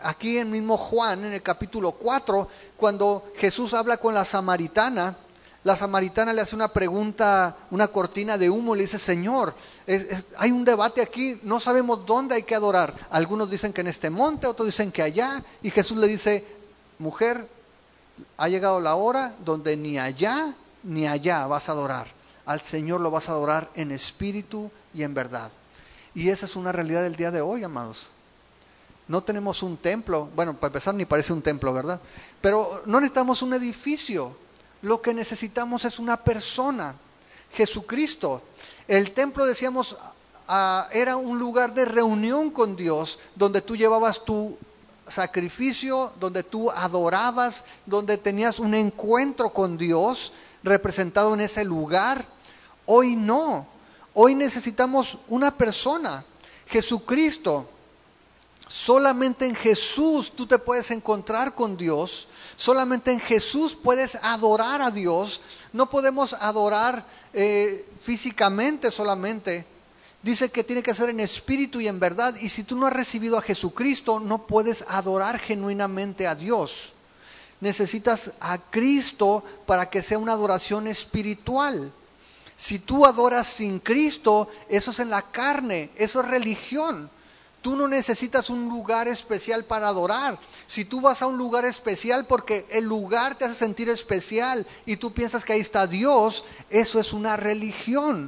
[SPEAKER 1] aquí en mismo Juan, en el capítulo cuatro, cuando Jesús habla con la samaritana, la samaritana le hace una pregunta, una cortina de humo, le dice, Señor, es, es, hay un debate aquí, no sabemos dónde hay que adorar. Algunos dicen que en este monte, otros dicen que allá, y Jesús le dice, mujer, ha llegado la hora donde ni allá ni allá vas a adorar. Al Señor lo vas a adorar en espíritu y en verdad. Y esa es una realidad del día de hoy, amados. No tenemos un templo, bueno, para empezar ni parece un templo, ¿verdad? Pero no necesitamos un edificio. Lo que necesitamos es una persona, Jesucristo. El templo, decíamos, uh, era un lugar de reunión con Dios, donde tú llevabas tu sacrificio, donde tú adorabas, donde tenías un encuentro con Dios representado en ese lugar. Hoy no, hoy necesitamos una persona, Jesucristo. Solamente en Jesús tú te puedes encontrar con Dios. Solamente en Jesús puedes adorar a Dios. No podemos adorar eh, físicamente solamente. Dice que tiene que ser en espíritu y en verdad. Y si tú no has recibido a Jesucristo, no puedes adorar genuinamente a Dios. Necesitas a Cristo para que sea una adoración espiritual. Si tú adoras sin Cristo, eso es en la carne, eso es religión. Tú no necesitas un lugar especial para adorar. Si tú vas a un lugar especial porque el lugar te hace sentir especial y tú piensas que ahí está Dios, eso es una religión.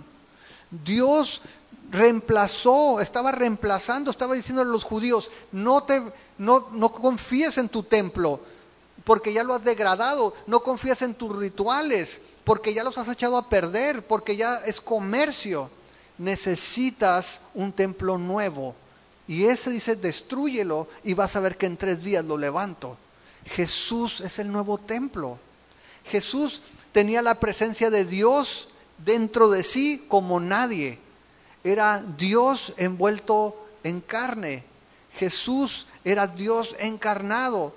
[SPEAKER 1] Dios reemplazó, estaba reemplazando, estaba diciendo a los judíos, no, te, no, no confíes en tu templo porque ya lo has degradado, no confíes en tus rituales porque ya los has echado a perder, porque ya es comercio. Necesitas un templo nuevo. Y ese dice, destrúyelo y vas a ver que en tres días lo levanto. Jesús es el nuevo templo. Jesús tenía la presencia de Dios dentro de sí como nadie. Era Dios envuelto en carne. Jesús era Dios encarnado.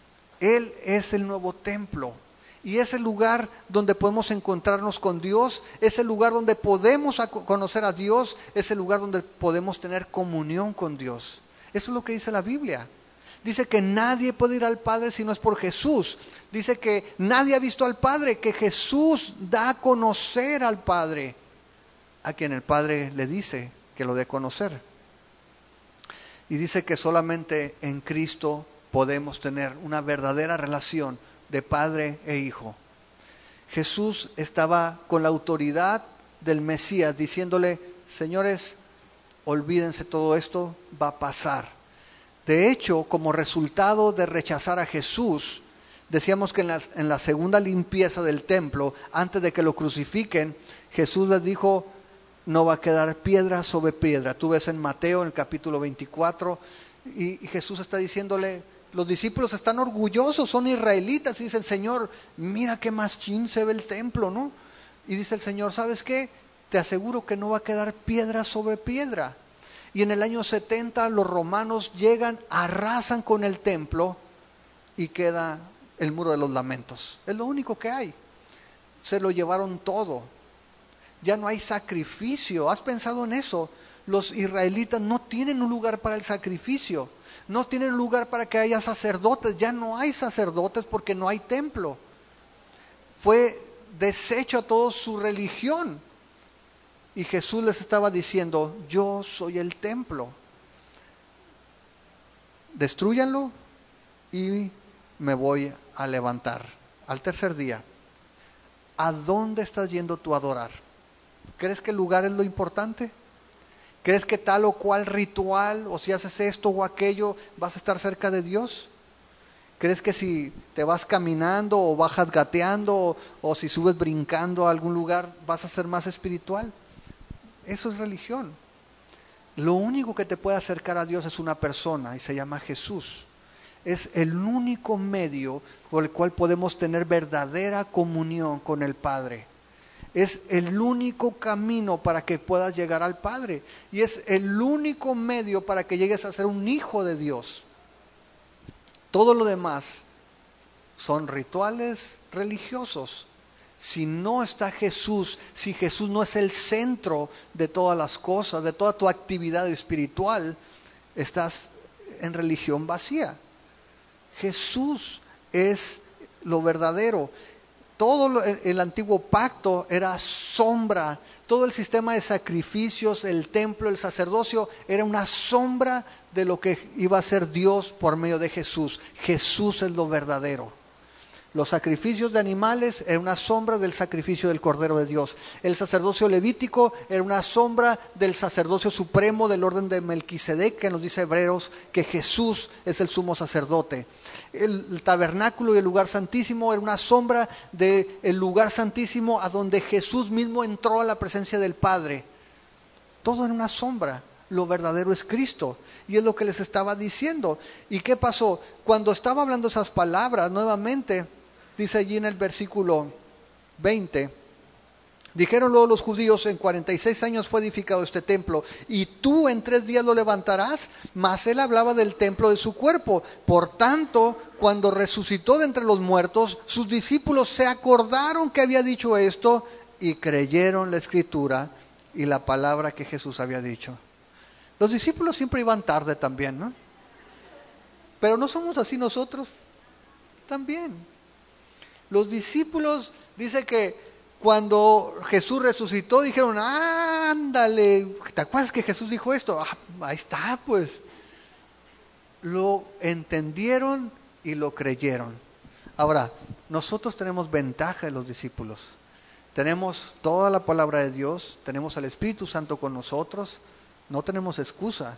[SPEAKER 1] Él es el nuevo templo. Y es el lugar donde podemos encontrarnos con Dios, es el lugar donde podemos conocer a Dios, es el lugar donde podemos tener comunión con Dios. Eso es lo que dice la Biblia. Dice que nadie puede ir al Padre si no es por Jesús. Dice que nadie ha visto al Padre, que Jesús da a conocer al Padre, a quien el Padre le dice que lo dé a conocer. Y dice que solamente en Cristo podemos tener una verdadera relación de padre e hijo. Jesús estaba con la autoridad del Mesías diciéndole, señores, olvídense todo esto, va a pasar. De hecho, como resultado de rechazar a Jesús, decíamos que en la, en la segunda limpieza del templo, antes de que lo crucifiquen, Jesús les dijo, no va a quedar piedra sobre piedra. Tú ves en Mateo, en el capítulo veinticuatro, y, y Jesús está diciéndole, los discípulos están orgullosos, son israelitas y dicen, Señor, mira qué más chin se ve el templo, ¿no? Y dice el Señor, ¿sabes qué? Te aseguro que no va a quedar piedra sobre piedra. Y en el año setenta los romanos llegan, arrasan con el templo y queda el muro de los lamentos. Es lo único que hay. Se lo llevaron todo. Ya no hay sacrificio. ¿Has pensado en eso? Los israelitas no tienen un lugar para el sacrificio. No tienen lugar para que haya sacerdotes. Ya no hay sacerdotes porque no hay templo. Fue deshecha toda su religión. Y Jesús les estaba diciendo, yo soy el templo. Destrúyanlo y me voy a levantar. Al tercer día. ¿A dónde estás yendo tú a adorar? ¿Crees que el lugar es lo importante? ¿Crees que tal o cual ritual, o si haces esto o aquello, vas a estar cerca de Dios? ¿Crees que si te vas caminando o bajas gateando o, o si subes brincando a algún lugar, vas a ser más espiritual? Eso es religión. Lo único que te puede acercar a Dios es una persona y se llama Jesús. Es el único medio por el cual podemos tener verdadera comunión con el Padre. Es el único camino para que puedas llegar al Padre. Y es el único medio para que llegues a ser un hijo de Dios. Todo lo demás son rituales religiosos. Si no está Jesús, si Jesús no es el centro de todas las cosas, de toda tu actividad espiritual, estás en religión vacía. Jesús es lo verdadero. Todo el antiguo pacto era sombra. Todo el sistema de sacrificios, el templo, el sacerdocio, era una sombra de lo que iba a ser Dios por medio de Jesús. Jesús es lo verdadero. Los sacrificios de animales eran una sombra del sacrificio del Cordero de Dios. El sacerdocio levítico era una sombra del sacerdocio supremo del orden de Melquisedec, que nos dice Hebreos que Jesús es el sumo sacerdote. El, el tabernáculo y el lugar santísimo era una sombra del lugar santísimo a donde Jesús mismo entró a la presencia del Padre. Todo era una sombra. Lo verdadero es Cristo. Y es lo que les estaba diciendo. ¿Y qué pasó? Cuando estaba hablando esas palabras nuevamente, dice allí en el versículo veinte, dijeron luego los judíos, en cuarenta y seis años fue edificado este templo, y tú en tres días lo levantarás. Mas él hablaba del templo de su cuerpo. Por tanto, cuando resucitó de entre los muertos, sus discípulos se acordaron que había dicho esto, y creyeron la escritura y la palabra que Jesús había dicho. Los discípulos siempre iban tarde también, ¿no? Pero no somos así nosotros también. Los discípulos, dice que cuando Jesús resucitó, dijeron, ah, ándale, ¿te acuerdas que Jesús dijo esto? Ah, ahí está, pues. Lo entendieron y lo creyeron. Ahora, nosotros tenemos ventaja de los discípulos. Tenemos toda la palabra de Dios, tenemos al Espíritu Santo con nosotros, no tenemos excusa.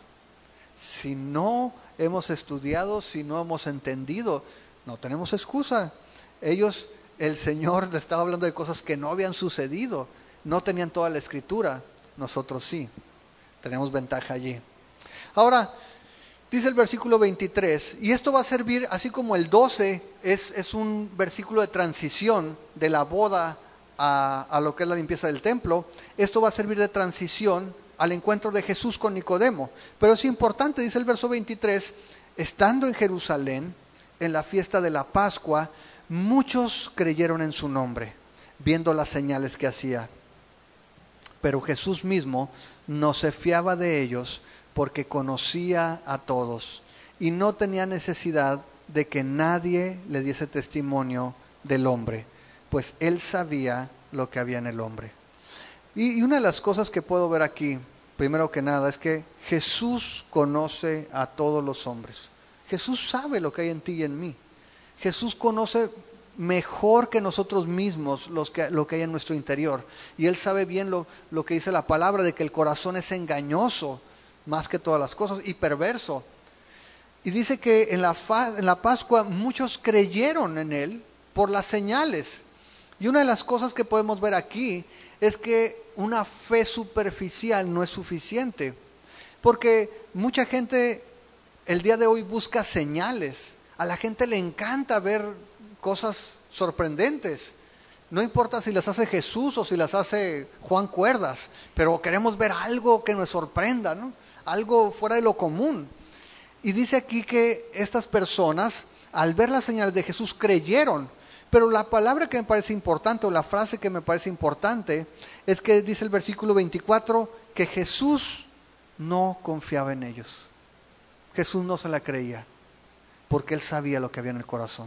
[SPEAKER 1] Si no hemos estudiado, si no hemos entendido, no tenemos excusa. Ellos, el Señor le estaba hablando de cosas que no habían sucedido, no tenían toda la escritura, nosotros sí, tenemos ventaja allí. Ahora, dice el versículo veintitrés, y esto va a servir, así como el doce es, es un versículo de transición de la boda a, a lo que es la limpieza del templo, esto va a servir de transición al encuentro de Jesús con Nicodemo. Pero es importante, dice el verso veintitrés, estando en Jerusalén, en la fiesta de la Pascua, muchos creyeron en su nombre, viendo las señales que hacía. Pero Jesús mismo no se fiaba de ellos, porque conocía a todos, y no tenía necesidad de que nadie le diese testimonio del hombre, pues él sabía lo que había en el hombre. Y, y una de las cosas que puedo ver aquí, primero que nada, es que Jesús conoce a todos los hombres. Jesús sabe lo que hay en ti y en mí. Jesús conoce mejor que nosotros mismos los que, lo que hay en nuestro interior. Y Él sabe bien lo, lo que dice la palabra, de que el corazón es engañoso más que todas las cosas y perverso. Y dice que en la, fa, en la Pascua muchos creyeron en Él por las señales. Y una de las cosas que podemos ver aquí es que una fe superficial no es suficiente. Porque mucha gente el día de hoy busca señales. A la gente le encanta ver cosas sorprendentes. No importa si las hace Jesús o si las hace Juan Cuerdas, pero queremos ver algo que nos sorprenda, ¿no? Algo fuera de lo común. Y dice aquí que estas personas, al ver las señales de Jesús, creyeron. Pero la palabra que me parece importante, o la frase que me parece importante, es que dice el versículo veinticuatro, que Jesús no confiaba en ellos. Jesús no se la creía, porque Él sabía lo que había en el corazón.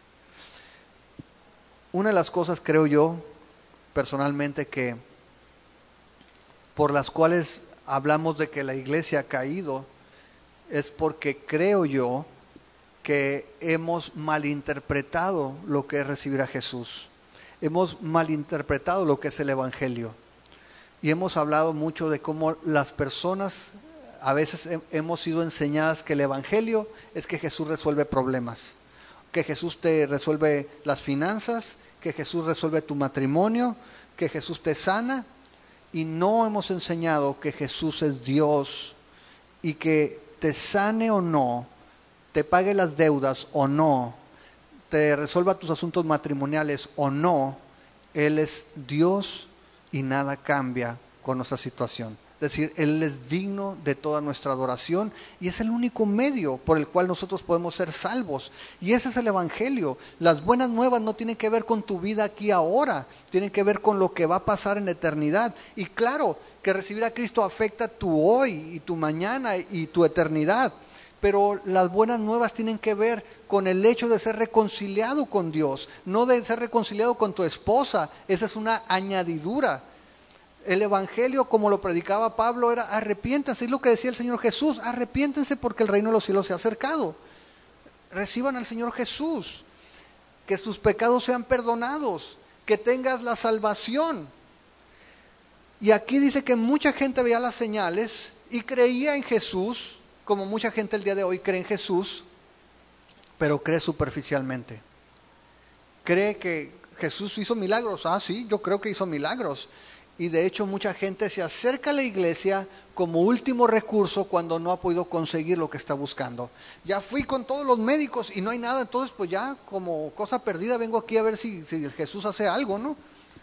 [SPEAKER 1] Una de las cosas, creo yo, personalmente, que por las cuales hablamos de que la iglesia ha caído, es porque creo yo que hemos malinterpretado lo que es recibir a Jesús. Hemos malinterpretado lo que es el Evangelio. Y hemos hablado mucho de cómo las personas, a veces hemos sido enseñadas que el Evangelio es que Jesús resuelve problemas, que Jesús te resuelve las finanzas, que Jesús resuelve tu matrimonio, que Jesús te sana, y no hemos enseñado que Jesús es Dios y que te sane o no, te pague las deudas o no, te resuelva tus asuntos matrimoniales o no, Él es Dios y nada cambia con nuestra situación. Es decir, Él es digno de toda nuestra adoración y es el único medio por el cual nosotros podemos ser salvos. Y ese es el Evangelio. Las buenas nuevas no tienen que ver con tu vida aquí ahora, tienen que ver con lo que va a pasar en la eternidad. Y claro que recibir a Cristo afecta tu hoy y tu mañana y tu eternidad. pero las buenas nuevas tienen que ver con el hecho de ser reconciliado con Dios, no de ser reconciliado con tu esposa. Esa es una añadidura. El evangelio, como lo predicaba Pablo, era arrepiéntanse, es lo que decía el Señor Jesús, arrepiéntense porque el reino de los cielos se ha acercado. Reciban al Señor Jesús, que sus pecados sean perdonados, que tengas la salvación. Y aquí dice que mucha gente veía las señales y creía en Jesús, como mucha gente el día de hoy cree en Jesús, pero cree superficialmente. Cree que Jesús hizo milagros. Ah, sí, yo creo que hizo milagros. Y de hecho mucha gente se acerca a la iglesia como último recurso cuando no ha podido conseguir lo que está buscando. Ya fui con todos los médicos y no hay nada, entonces pues ya como cosa perdida vengo aquí a ver si, si Jesús hace algo, ¿no?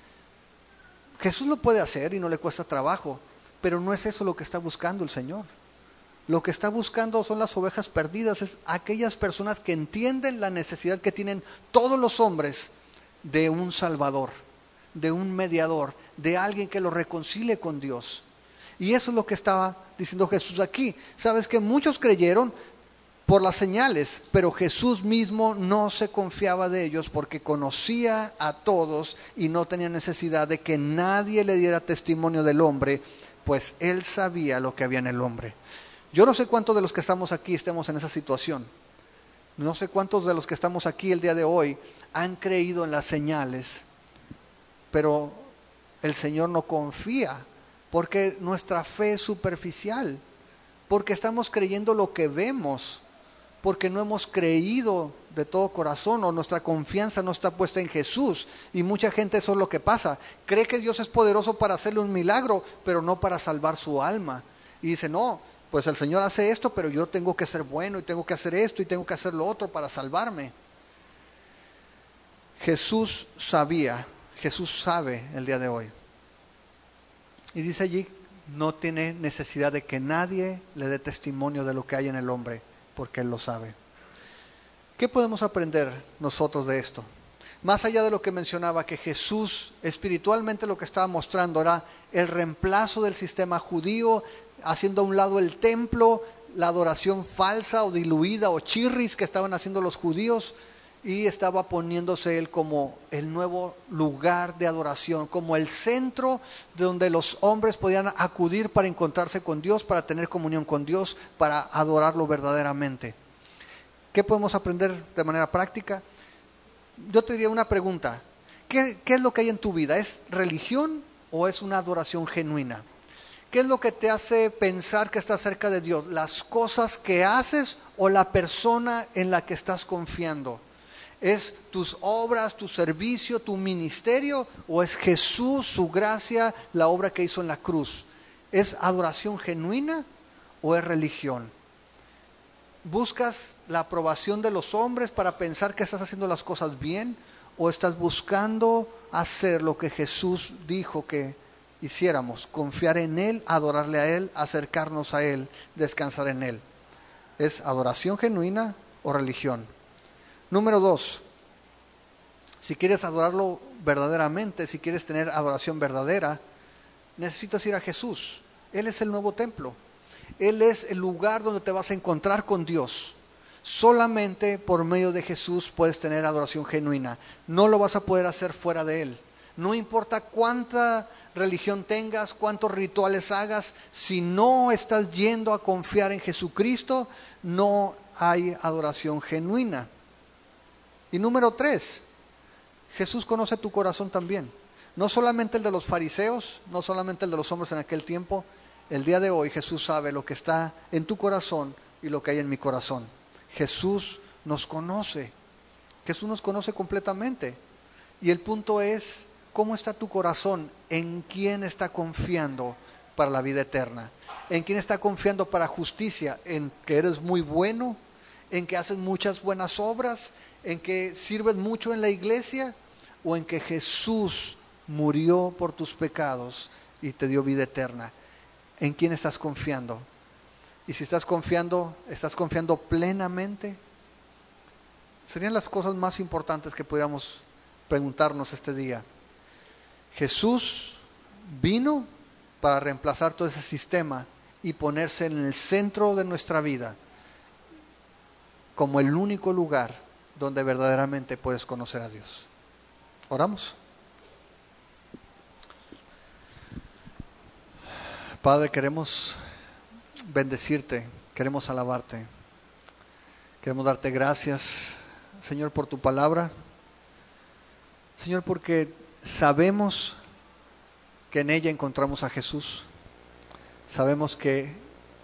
[SPEAKER 1] Jesús lo puede hacer y no le cuesta trabajo, pero no es eso lo que está buscando el Señor. Lo que está buscando son las ovejas perdidas, es aquellas personas que entienden la necesidad que tienen todos los hombres de un Salvador, de un mediador, de alguien que los reconcilie con Dios. Y eso es lo que estaba diciendo Jesús aquí. Sabes que muchos creyeron por las señales, pero Jesús mismo no se confiaba de ellos porque conocía a todos y no tenía necesidad de que nadie le diera testimonio del hombre, pues Él sabía lo que había en el hombre. Yo no sé cuántos de los que estamos aquí estemos en esa situación. No sé cuántos de los que estamos aquí el día de hoy han creído en las señales, pero el Señor no confía porque nuestra fe es superficial, porque estamos creyendo lo que vemos, porque no hemos creído de todo corazón o nuestra confianza no está puesta en Jesús. Y mucha gente eso es lo que pasa, cree que Dios es poderoso para hacerle un milagro, pero no para salvar su alma. Y dice, no, pues el Señor hace esto, pero yo tengo que ser bueno y tengo que hacer esto y tengo que hacer lo otro para salvarme. Jesús sabía, Jesús sabe el día de hoy. Y dice allí, no tiene necesidad de que nadie le dé testimonio de lo que hay en el hombre, porque Él lo sabe. ¿Qué podemos aprender nosotros de esto? Más allá de lo que mencionaba, que Jesús espiritualmente lo que estaba mostrando era el reemplazo del sistema judío, haciendo a un lado el templo, la adoración falsa o diluida o chirris que estaban haciendo los judíos, y estaba poniéndose Él como el nuevo lugar de adoración, como el centro de donde los hombres podían acudir para encontrarse con Dios, para tener comunión con Dios, para adorarlo verdaderamente. ¿Qué podemos aprender de manera práctica? Yo te diría una pregunta. ¿Qué, qué es lo que hay en tu vida? ¿Es religión o es una adoración genuina? ¿Qué es lo que te hace pensar que estás cerca de Dios? ¿Las cosas que haces o la persona en la que estás confiando? ¿Es tus obras, tu servicio, tu ministerio? ¿O es Jesús, su gracia, la obra que hizo en la cruz? ¿Es adoración genuina o es religión? ¿Buscas la aprobación de los hombres para pensar que estás haciendo las cosas bien? ¿O estás buscando hacer lo que Jesús dijo que hiciéramos? Confiar en Él, adorarle a Él, acercarnos a Él, descansar en Él. ¿Es adoración genuina o religión? Número dos, si quieres adorarlo verdaderamente, si quieres tener adoración verdadera, necesitas ir a Jesús. Él es el nuevo templo. Él es el lugar donde te vas a encontrar con Dios. Solamente por medio de Jesús puedes tener adoración genuina. No lo vas a poder hacer fuera de Él. No importa cuánta religión tengas, cuántos rituales hagas, si no estás yendo a confiar en Jesucristo, no hay adoración genuina. Y número tres, Jesús conoce tu corazón también. No solamente el de los fariseos, no solamente el de los hombres en aquel tiempo. El día de hoy Jesús sabe lo que está en tu corazón y lo que hay en mi corazón. Jesús nos conoce. Jesús nos conoce completamente. Y el punto es, ¿cómo está tu corazón? ¿En quién está confiando para la vida eterna? ¿En quién está confiando para justicia? ¿En que eres muy bueno? ¿En que haces muchas buenas obras? ¿En que sirves mucho en la iglesia? ¿O en que Jesús murió por tus pecados y te dio vida eterna? ¿En quién estás confiando? Y si estás confiando, ¿estás confiando plenamente? Serían las cosas más importantes que pudiéramos preguntarnos este día. Jesús vino para reemplazar todo ese sistema y ponerse en el centro de nuestra vida. como el único lugar donde verdaderamente puedes conocer a Dios. ¿Oramos? Padre, queremos bendecirte, queremos alabarte, queremos darte gracias, Señor, por tu palabra. Señor, porque sabemos que en ella encontramos a Jesús. Sabemos que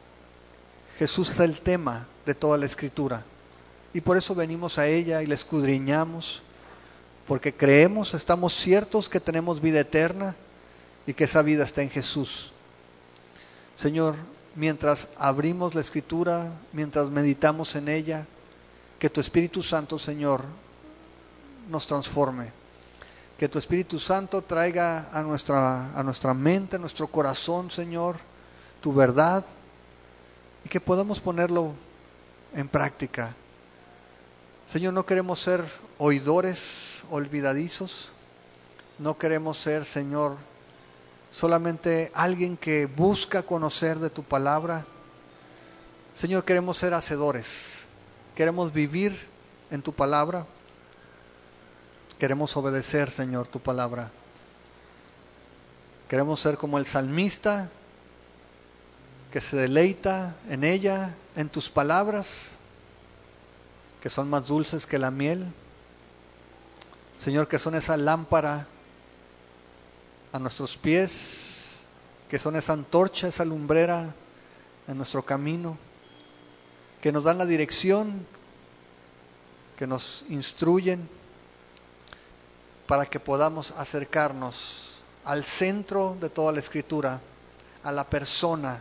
[SPEAKER 1] Jesús es el tema de toda la Escritura. Y por eso venimos a ella y la escudriñamos, porque creemos, estamos ciertos que tenemos vida eterna y que esa vida está en Jesús. Señor, mientras abrimos la Escritura, mientras meditamos en ella, que tu Espíritu Santo, Señor, nos transforme. Que tu Espíritu Santo traiga a nuestra, a nuestra mente, a nuestro corazón, Señor, tu verdad, y que podamos ponerlo en práctica. Señor, no queremos ser oidores olvidadizos, no queremos ser, Señor, solamente alguien que busca conocer de tu palabra. Señor, queremos ser hacedores, queremos vivir en tu palabra, queremos obedecer, Señor, tu palabra. Queremos ser como el salmista, que se deleita en ella, en tus palabras, que son más dulces que la miel. Señor, que son esa lámpara a nuestros pies, que son esa antorcha, esa lumbrera en nuestro camino, que nos dan la dirección, que nos instruyen para que podamos acercarnos al centro de toda la Escritura, a la persona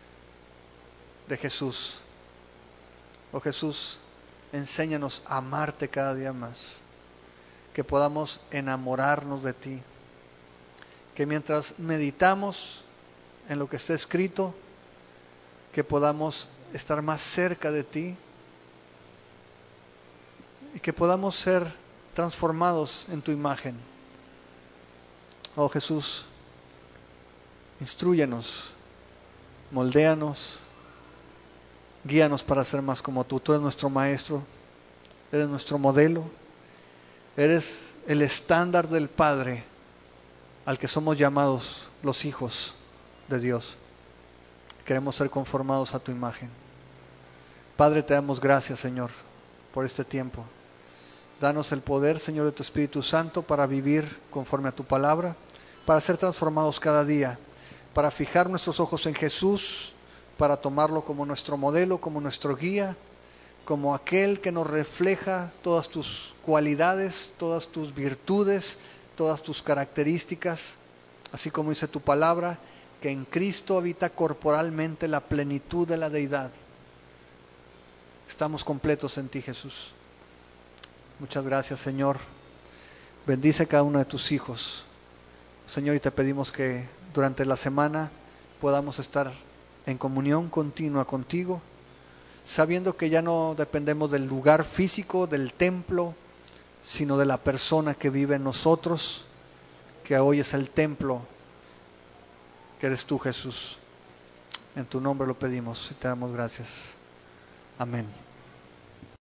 [SPEAKER 1] de Jesús. Oh Jesús, enséñanos a amarte cada día más, que podamos enamorarnos de ti, que mientras meditamos en lo que está escrito, que podamos estar más cerca de ti y que podamos ser transformados en tu imagen. Oh Jesús, instrúyenos, moldéanos, guíanos para ser más como tú. Tú eres nuestro maestro, eres nuestro modelo, eres el estándar del Padre al que somos llamados los hijos de Dios. Queremos ser conformados a tu imagen. Padre, te damos gracias, Señor, por este tiempo. Danos el poder, Señor, de tu Espíritu Santo para vivir conforme a tu palabra, para ser transformados cada día, para fijar nuestros ojos en Jesús, para tomarlo como nuestro modelo, como nuestro guía, como aquel que nos refleja todas tus cualidades, todas tus virtudes, todas tus características, así como dice tu palabra, que en Cristo habita corporalmente la plenitud de la deidad. Estamos completos en ti, Jesús. Muchas gracias, Señor. Bendice a cada uno de tus hijos, Señor, y te pedimos que durante la semana podamos estar en comunión continua contigo, sabiendo que ya no dependemos del lugar físico, del templo, sino de la persona que vive en nosotros, que hoy es el templo, que eres tú, Jesús. En tu nombre lo pedimos y te damos gracias. Amén.